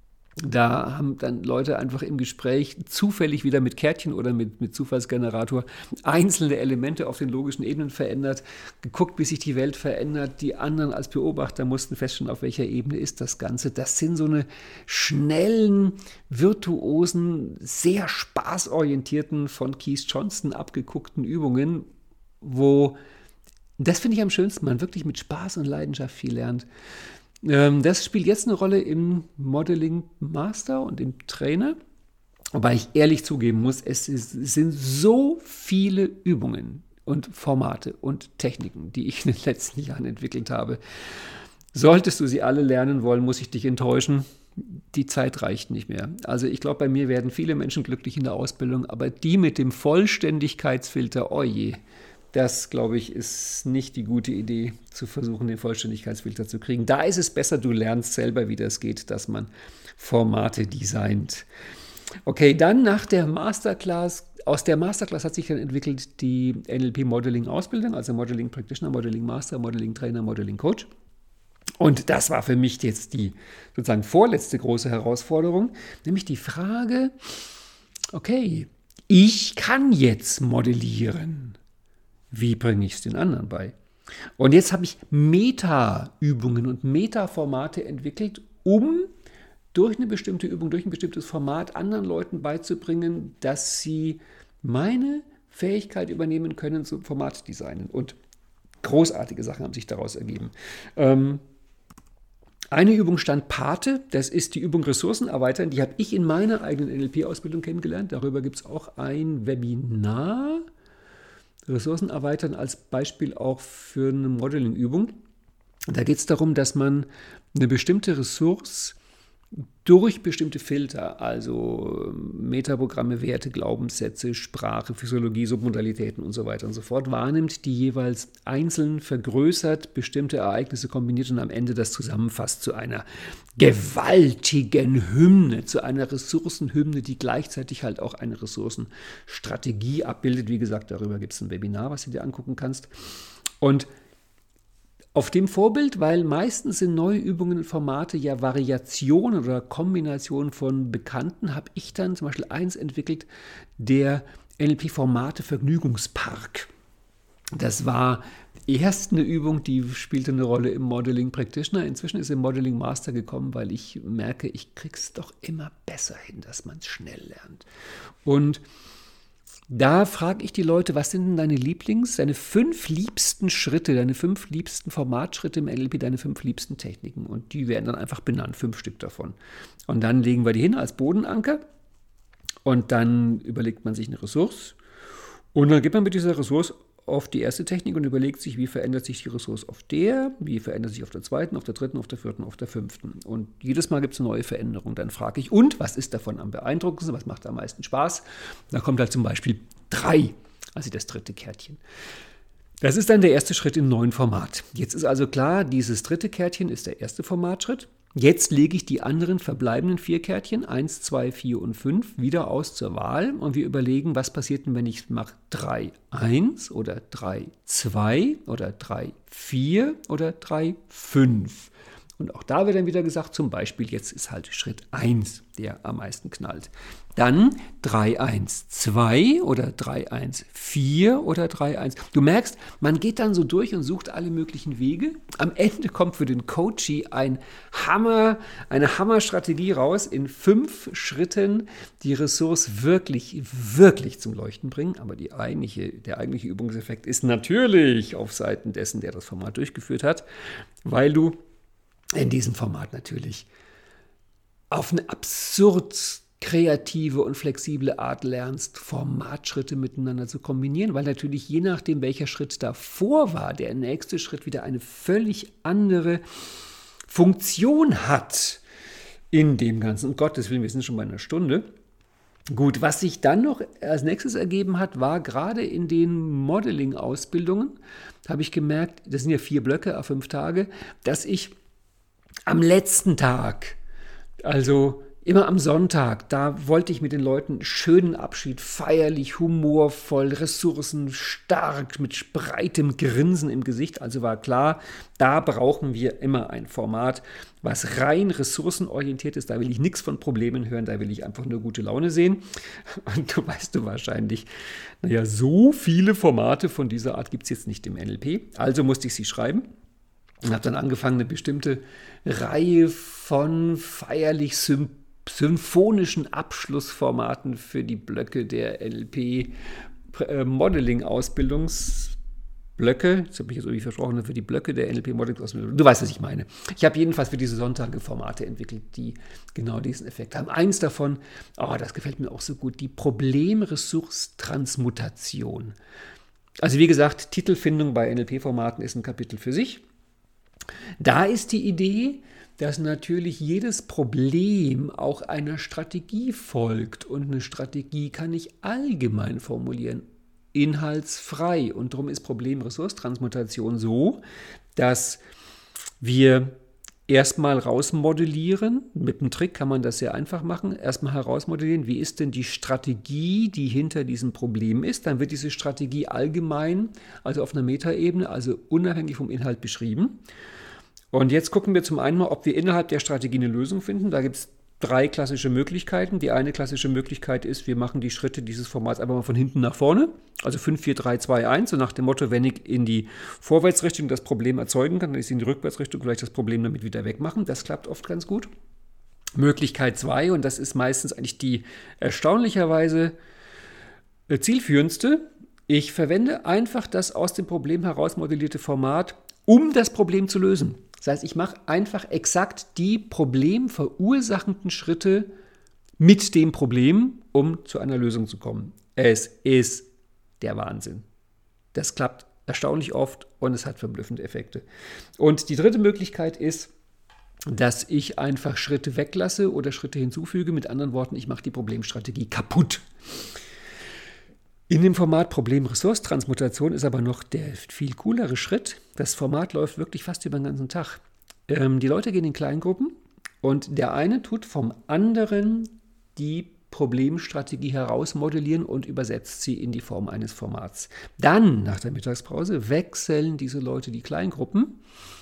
Da haben dann Leute einfach im Gespräch zufällig wieder mit Kärtchen oder mit, mit Zufallsgenerator einzelne Elemente auf den logischen Ebenen verändert, geguckt, wie sich die Welt verändert. Die anderen als Beobachter mussten feststellen, auf welcher Ebene ist das Ganze. Das sind so eine schnellen, virtuosen, sehr spaßorientierten, von Keith Johnston abgeguckten Übungen, wo, das finde ich am schönsten, man wirklich mit Spaß und Leidenschaft viel lernt. Das spielt jetzt eine Rolle im Modeling Master und im Trainer, wobei ich ehrlich zugeben muss, es, ist, es sind so viele Übungen und Formate und Techniken, die ich in den letzten Jahren entwickelt habe. Solltest du sie alle lernen wollen, muss ich dich enttäuschen. Die Zeit reicht nicht mehr. Also ich glaube, bei mir werden viele Menschen glücklich in der Ausbildung, aber die mit dem Vollständigkeitsfilter, oh je, das, glaube ich, ist nicht die gute Idee, zu versuchen, den Vollständigkeitsfilter zu kriegen. Da ist es besser, du lernst selber, wie das geht, dass man Formate designt. Okay, dann nach der Masterclass, aus der Masterclass hat sich dann entwickelt die N L P-Modeling-Ausbildung, also Modeling Practitioner, Modeling Master, Modeling Trainer, Modeling Coach. Und das war für mich jetzt die sozusagen vorletzte große Herausforderung, nämlich die Frage, okay, ich kann jetzt modellieren. Wie bringe ich es den anderen bei? Und jetzt habe ich Meta-Übungen und Meta-Formate entwickelt, um durch eine bestimmte Übung, durch ein bestimmtes Format anderen Leuten beizubringen, dass sie meine Fähigkeit übernehmen können zum Formatdesignen. Und großartige Sachen haben sich daraus ergeben. Ähm, eine Übung stand Pate, das ist die Übung Ressourcen erweitern. Die habe ich in meiner eigenen N L P-Ausbildung kennengelernt. Darüber gibt es auch ein Webinar. Ressourcen erweitern als Beispiel auch für eine Modeling-Übung. Da geht es darum, dass man eine bestimmte Ressource durch bestimmte Filter, also Metaprogramme, Werte, Glaubenssätze, Sprache, Physiologie, Submodalitäten und so weiter und so fort, wahrnimmt, die jeweils einzeln vergrößert, bestimmte Ereignisse kombiniert und am Ende das zusammenfasst zu einer gewaltigen Hymne, zu einer Ressourcenhymne, die gleichzeitig halt auch eine Ressourcenstrategie abbildet. Wie gesagt, darüber gibt es ein Webinar, was du dir angucken kannst. Und auf dem Vorbild, weil meistens sind neue Übungen und Formate ja Variationen oder Kombinationen von Bekannten, habe ich dann zum Beispiel eins entwickelt, der N L P-Formate Vergnügungspark. Das war erst eine Übung, die spielte eine Rolle im Modeling Practitioner. Inzwischen ist im Modeling Master gekommen, weil ich merke, ich krieg's doch immer besser hin, dass man es schnell lernt. Und da frage ich die Leute, was sind denn deine Lieblings-, deine fünf liebsten Schritte, deine fünf liebsten Formatschritte im N L P, deine fünf liebsten Techniken? Und die werden dann einfach benannt, fünf Stück davon. Und dann legen wir die hin als Bodenanker und dann überlegt man sich eine Ressource und dann geht man mit dieser Ressource auf die erste Technik und überlegt sich, wie verändert sich die Ressource auf der, wie verändert sich auf der zweiten, auf der dritten, auf der vierten, auf der fünften. Und jedes Mal gibt es eine neue Veränderung. Dann frage ich, und was ist davon am beeindruckendsten, was macht am meisten Spaß? Da kommt halt zum Beispiel drei, also das dritte Kärtchen. Das ist dann der erste Schritt im neuen Format. Jetzt ist also klar, dieses dritte Kärtchen ist der erste Formatschritt. Jetzt lege ich die anderen verbleibenden vier Kärtchen, eins, zwei, vier und fünf, wieder aus zur Wahl und wir überlegen, was passiert denn, wenn ich mache drei, eins oder drei, zwei oder drei, vier oder drei, fünf. Und auch da wird dann wieder gesagt, zum Beispiel jetzt ist halt Schritt eins, der am meisten knallt. Dann drei eins zwei oder drei eins vier oder drei eins. Du merkst, man geht dann so durch und sucht alle möglichen Wege. Am Ende kommt für den Coachee ein Hammer, eine Hammerstrategie raus, in fünf Schritten die Ressource wirklich, wirklich zum Leuchten bringen. Aber die eigentliche, der eigentliche Übungseffekt ist natürlich auf Seiten dessen, der das Format durchgeführt hat, weil du in diesem Format natürlich auf eine absurd kreative und flexible Art lernst, Formatschritte miteinander zu kombinieren, weil natürlich je nachdem, welcher Schritt davor war, der nächste Schritt wieder eine völlig andere Funktion hat in dem Ganzen. Um Gottes Willen, wir sind schon bei einer Stunde. Gut, was sich dann noch als nächstes ergeben hat, war gerade in den Modeling-Ausbildungen, habe ich gemerkt, das sind ja vier Blöcke, fünf Tage, dass ich am letzten Tag, also immer am Sonntag, da wollte ich mit den Leuten einen schönen Abschied, feierlich, humorvoll, ressourcenstark, mit breitem Grinsen im Gesicht. Also war klar, da brauchen wir immer ein Format, was rein ressourcenorientiert ist. Da will ich nichts von Problemen hören, da will ich einfach nur gute Laune sehen. Und du weißt du wahrscheinlich, naja, so viele Formate von dieser Art gibt es jetzt nicht im N L P. Also musste ich sie schreiben. Und habe dann angefangen, eine bestimmte Reihe von feierlich sympathischen, symphonischen Abschlussformaten für die Blöcke der N L P-Modeling-Ausbildungsblöcke, das habe ich jetzt irgendwie versprochen, für die Blöcke der N L P-Modeling-Ausbildung, du weißt, was ich meine. Ich habe jedenfalls für diese Sonntage Formate entwickelt, die genau diesen Effekt haben. Eins davon, oh, das gefällt mir auch so gut, die Problemressource-Transmutation. Also wie gesagt, Titelfindung bei N L P-Formaten ist ein Kapitel für sich. Da ist die Idee, dass natürlich jedes Problem auch einer Strategie folgt. Und eine Strategie kann ich allgemein formulieren, inhaltsfrei. Und darum ist Problem-Ressource-Transmutation so, dass wir erstmal rausmodellieren. Mit einem Trick kann man das sehr einfach machen. Erstmal herausmodellieren, wie ist denn die Strategie, die hinter diesem Problem ist. Dann wird diese Strategie allgemein, also auf einer Metaebene, also unabhängig vom Inhalt beschrieben. Und jetzt gucken wir zum einen mal, ob wir innerhalb der Strategie eine Lösung finden. Da gibt es drei klassische Möglichkeiten. Die eine klassische Möglichkeit ist, wir machen die Schritte dieses Formats einfach mal von hinten nach vorne. Also fünf, vier, drei, zwei, eins. So nach dem Motto, wenn ich in die Vorwärtsrichtung das Problem erzeugen kann, dann ist in die Rückwärtsrichtung vielleicht das Problem damit wieder wegmachen. Das klappt oft ganz gut. Möglichkeit zwei, und das ist meistens eigentlich die erstaunlicherweise zielführendste. Ich verwende einfach das aus dem Problem heraus modellierte Format, um das Problem zu lösen. Das heißt, ich mache einfach exakt die problemverursachenden Schritte mit dem Problem, um zu einer Lösung zu kommen. Es ist der Wahnsinn. Das klappt erstaunlich oft und es hat verblüffende Effekte. Und die dritte Möglichkeit ist, dass ich einfach Schritte weglasse oder Schritte hinzufüge. Mit anderen Worten, ich mache die Problemstrategie kaputt. In dem Format Problem-Ressource-Transmutation ist aber noch der viel coolere Schritt. Das Format läuft wirklich fast über den ganzen Tag. Ähm, die Leute gehen in Kleingruppen und der eine tut vom anderen die Problemstrategie herausmodellieren und übersetzt sie in die Form eines Formats. Dann, nach der Mittagspause, wechseln diese Leute die Kleingruppen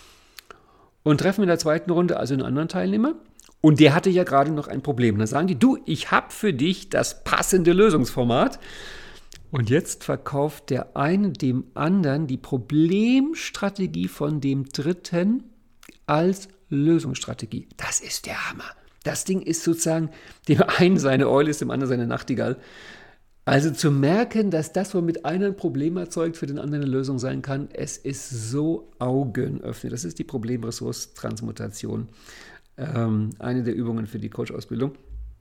und treffen in der zweiten Runde also einen anderen Teilnehmer. Und der hatte ja gerade noch ein Problem. Dann sagen die, du, ich habe für dich das passende Lösungsformat. Und jetzt verkauft der eine dem anderen die Problemstrategie von dem Dritten als Lösungsstrategie. Das ist der Hammer. Das Ding ist sozusagen, dem einen seine Eule ist, dem anderen seine Nachtigall. Also zu merken, dass das, womit einer ein Problem erzeugt, für den anderen eine Lösung sein kann, es ist so augenöffnend. Das ist die Problem-Ressource-Transmutation. Ähm, eine der Übungen für die Coach-Ausbildung.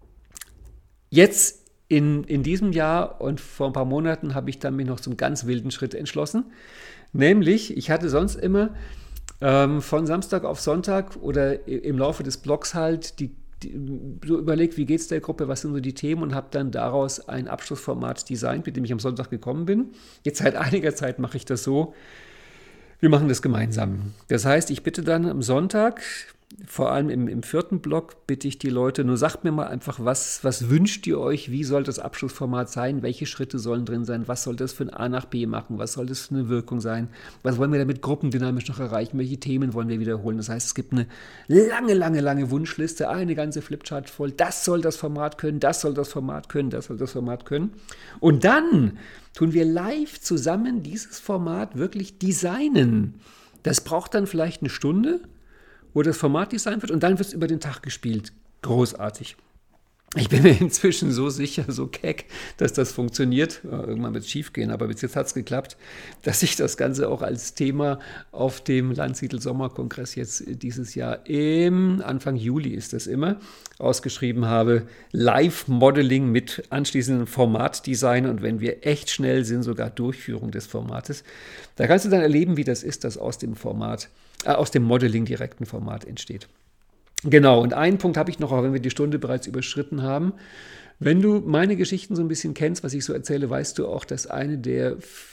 Jetzt In, in diesem Jahr und vor ein paar Monaten habe ich dann mich noch zum ganz wilden Schritt entschlossen. Nämlich, ich hatte sonst immer ähm, von Samstag auf Sonntag oder im Laufe des Blogs halt die, die, so überlegt, wie geht es der Gruppe, was sind so die Themen und habe dann daraus ein Abschlussformat designt, mit dem ich am Sonntag gekommen bin. Jetzt seit einiger Zeit mache ich das so, wir machen das gemeinsam. Das heißt, ich bitte dann am Sonntag, vor allem im, im vierten Block, bitte ich die Leute, nur sagt mir mal einfach, was, was wünscht ihr euch, wie soll das Abschlussformat sein, welche Schritte sollen drin sein, was soll das für ein A nach B machen, was soll das für eine Wirkung sein, was wollen wir damit gruppendynamisch noch erreichen, welche Themen wollen wir wiederholen. Das heißt, es gibt eine lange, lange, lange Wunschliste, eine ganze Flipchart voll, das soll das Format können, das soll das Format können, das soll das Format können. Und dann tun wir live zusammen dieses Format wirklich designen. Das braucht dann vielleicht eine Stunde, wo das Format designt wird und dann wird es über den Tag gespielt. Großartig. Ich bin mir inzwischen so sicher, so keck, dass das funktioniert. Ja, irgendwann wird es schief gehen, aber bis jetzt hat es geklappt, dass ich das Ganze auch als Thema auf dem Landsiedel-Sommerkongress jetzt dieses Jahr im Anfang Juli ist das immer, ausgeschrieben habe. Live-Modeling mit anschließendem Formatdesign und wenn wir echt schnell sind, sogar Durchführung des Formates. Da kannst du dann erleben, wie das ist, dass aus dem Format aus dem Modeling direkten Format entsteht. Genau, und einen Punkt habe ich noch, auch wenn wir die Stunde bereits überschritten haben. Wenn du meine Geschichten so ein bisschen kennst, was ich so erzähle, weißt du auch, dass eine der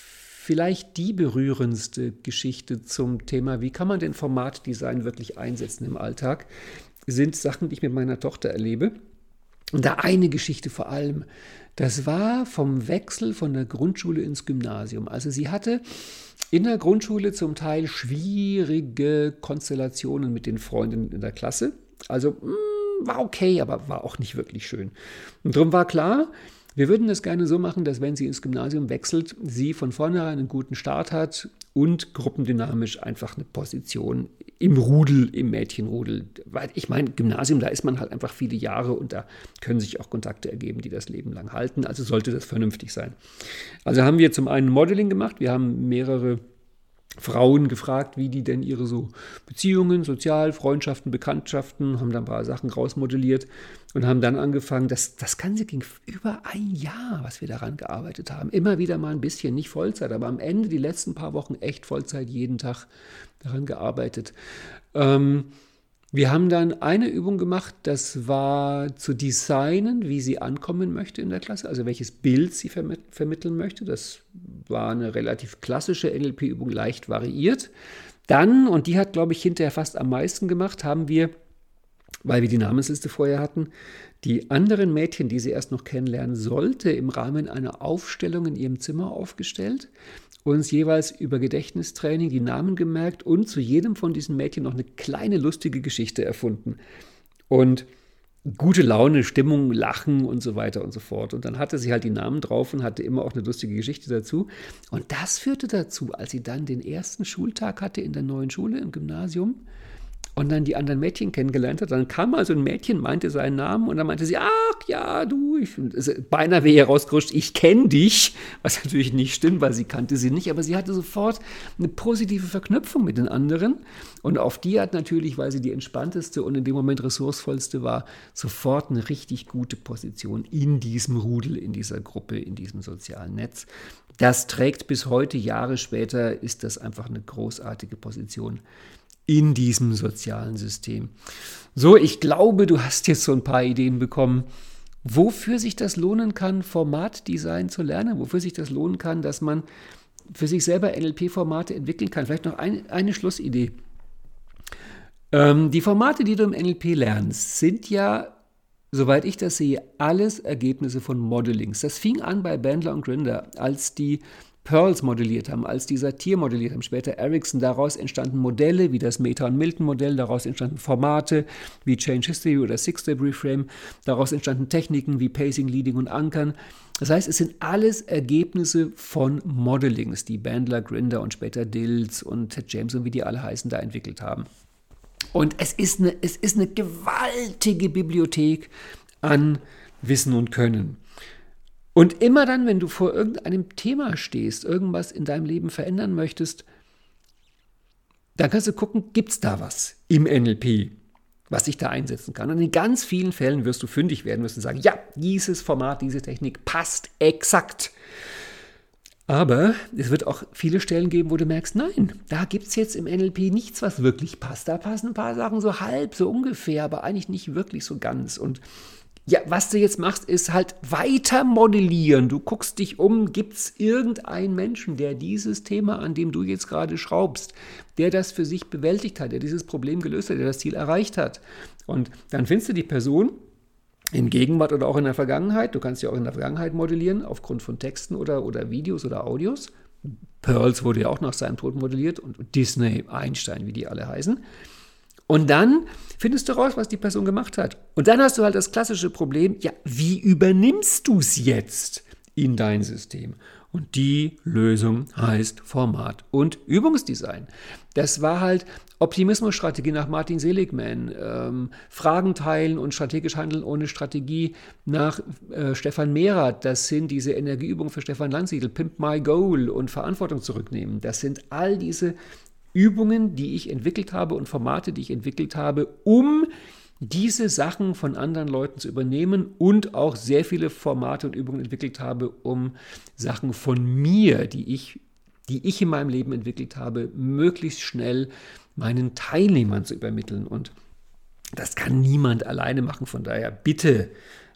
vielleicht die berührendste Geschichte zum Thema, wie kann man denn Formatdesign wirklich einsetzen im Alltag, sind Sachen, die ich mit meiner Tochter erlebe. Und da eine Geschichte vor allem, das war vom Wechsel von der Grundschule ins Gymnasium. Also sie hatte in der Grundschule zum Teil schwierige Konstellationen mit den Freundinnen in der Klasse. Also mh, war okay, aber war auch nicht wirklich schön. Und darum war klar, wir würden das gerne so machen, dass wenn sie ins Gymnasium wechselt, sie von vornherein einen guten Start hat und gruppendynamisch einfach eine Position im Rudel, im Mädchenrudel. Weil ich meine, Gymnasium, da ist man halt einfach viele Jahre und da können sich auch Kontakte ergeben, die das Leben lang halten. Also sollte das vernünftig sein. Also haben wir zum einen Modeling gemacht. Wir haben mehrere Frauen gefragt, wie die denn ihre so Beziehungen, Sozial-, Freundschaften, Bekanntschaften, haben da ein paar Sachen rausmodelliert und haben dann angefangen, das, das Ganze ging über ein Jahr, was wir daran gearbeitet haben. Immer wieder mal ein bisschen, nicht Vollzeit, aber am Ende die letzten paar Wochen echt Vollzeit, jeden Tag daran gearbeitet. Ähm, Wir haben dann eine Übung gemacht, das war zu designen, wie sie ankommen möchte in der Klasse, also welches Bild sie vermitt- vermitteln möchte. Das war eine relativ klassische N L P-Übung, leicht variiert. Dann, und die hat, glaube ich, hinterher fast am meisten gemacht, haben wir, weil wir die Namensliste vorher hatten, die anderen Mädchen, die sie erst noch kennenlernen sollte, im Rahmen einer Aufstellung in ihrem Zimmer aufgestellt, uns jeweils über Gedächtnistraining die Namen gemerkt und zu jedem von diesen Mädchen noch eine kleine lustige Geschichte erfunden. Und gute Laune, Stimmung, Lachen und so weiter und so fort. Und dann hatte sie halt die Namen drauf und hatte immer auch eine lustige Geschichte dazu. Und das führte dazu, als sie dann den ersten Schultag hatte in der neuen Schule im Gymnasium und dann die anderen Mädchen kennengelernt hat, dann kam also ein Mädchen, meinte seinen Namen und dann meinte sie, ach ja, du, ich, also beinahe wäre herausgerutscht, ich kenne dich, was natürlich nicht stimmt, weil sie kannte sie nicht, aber sie hatte sofort eine positive Verknüpfung mit den anderen und auf die hat natürlich, weil sie die entspannteste und in dem Moment ressourcevollste war, sofort eine richtig gute Position in diesem Rudel, in dieser Gruppe, in diesem sozialen Netz. Das trägt bis heute, Jahre später, ist das einfach eine großartige Position in diesem sozialen System. So, ich glaube, du hast jetzt so ein paar Ideen bekommen, wofür sich das lohnen kann, Formatdesign zu lernen, wofür sich das lohnen kann, dass man für sich selber N L P-Formate entwickeln kann. Vielleicht noch ein, eine Schlussidee. Ähm, die Formate, die du im N L P lernst, sind ja, soweit ich das sehe, alles Ergebnisse von Modelings. Das fing an bei Bandler und Grinder, als die Pearls modelliert haben, als die Satir modelliert haben, später Ericsson, daraus entstanden Modelle wie das Meta- und Milton-Modell, daraus entstanden Formate wie Change History oder Six-Step Reframe, daraus entstanden Techniken wie Pacing, Leading und Ankern. Das heißt, es sind alles Ergebnisse von Modellings, die Bandler, Grinder und später Dills und Ted James und wie die alle heißen, da entwickelt haben. Und es ist eine, es ist eine gewaltige Bibliothek an Wissen und Können. Und immer dann, wenn du vor irgendeinem Thema stehst, irgendwas in deinem Leben verändern möchtest, dann kannst du gucken, gibt es da was im N L P, was ich da einsetzen kann. Und in ganz vielen Fällen wirst du fündig werden, wirst du sagen, ja, dieses Format, diese Technik passt exakt. Aber es wird auch viele Stellen geben, wo du merkst, nein, da gibt es jetzt im N L P nichts, was wirklich passt. Da passen ein paar Sachen so halb, so ungefähr, aber eigentlich nicht wirklich so ganz. Und ja, was du jetzt machst, ist halt weiter modellieren. Du guckst dich um, gibt es irgendeinen Menschen, der dieses Thema, an dem du jetzt gerade schraubst, der das für sich bewältigt hat, der dieses Problem gelöst hat, der das Ziel erreicht hat. Und dann findest du die Person in Gegenwart oder auch in der Vergangenheit. Du kannst ja auch in der Vergangenheit modellieren, aufgrund von Texten oder, oder Videos oder Audios. Pearls wurde ja auch nach seinem Tod modelliert und Disney, Einstein, wie die alle heißen. Und dann findest du raus, was die Person gemacht hat. Und dann hast du halt das klassische Problem, ja, wie übernimmst du es jetzt in dein System? Und die Lösung heißt Format und Übungsdesign. Das war halt Optimismusstrategie nach Martin Seligman, ähm, Fragen teilen und strategisch handeln ohne Strategie nach äh, Stefan Mehrath. Das sind diese Energieübungen für Stefan Landsiedel, Pimp My Goal und Verantwortung zurücknehmen. Das sind all diese Übungen, die ich entwickelt habe und Formate, die ich entwickelt habe, um diese Sachen von anderen Leuten zu übernehmen und auch sehr viele Formate und Übungen entwickelt habe, um Sachen von mir, die ich, die ich in meinem Leben entwickelt habe, möglichst schnell meinen Teilnehmern zu übermitteln. Und das kann niemand alleine machen. Von daher bitte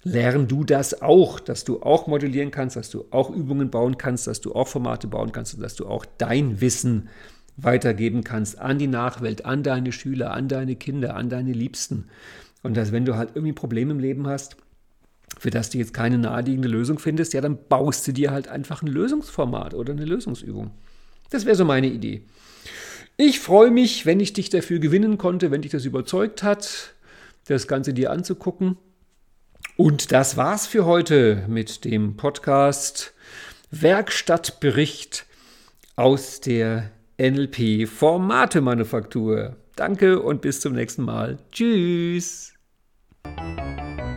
lern du das auch, dass du auch modellieren kannst, dass du auch Übungen bauen kannst, dass du auch Formate bauen kannst und dass du auch dein Wissen weitergeben kannst an die Nachwelt, an deine Schüler, an deine Kinder, an deine Liebsten. Und dass, wenn du halt irgendwie Probleme im Leben hast, für das du jetzt keine naheliegende Lösung findest, ja, dann baust du dir halt einfach ein Lösungsformat oder eine Lösungsübung. Das wäre so meine Idee. Ich freue mich, wenn ich dich dafür gewinnen konnte, wenn dich das überzeugt hat, das Ganze dir anzugucken. Und das war's für heute mit dem Podcast Werkstattbericht aus der N L P-Formate-Manufaktur. Danke und bis zum nächsten Mal. Tschüss.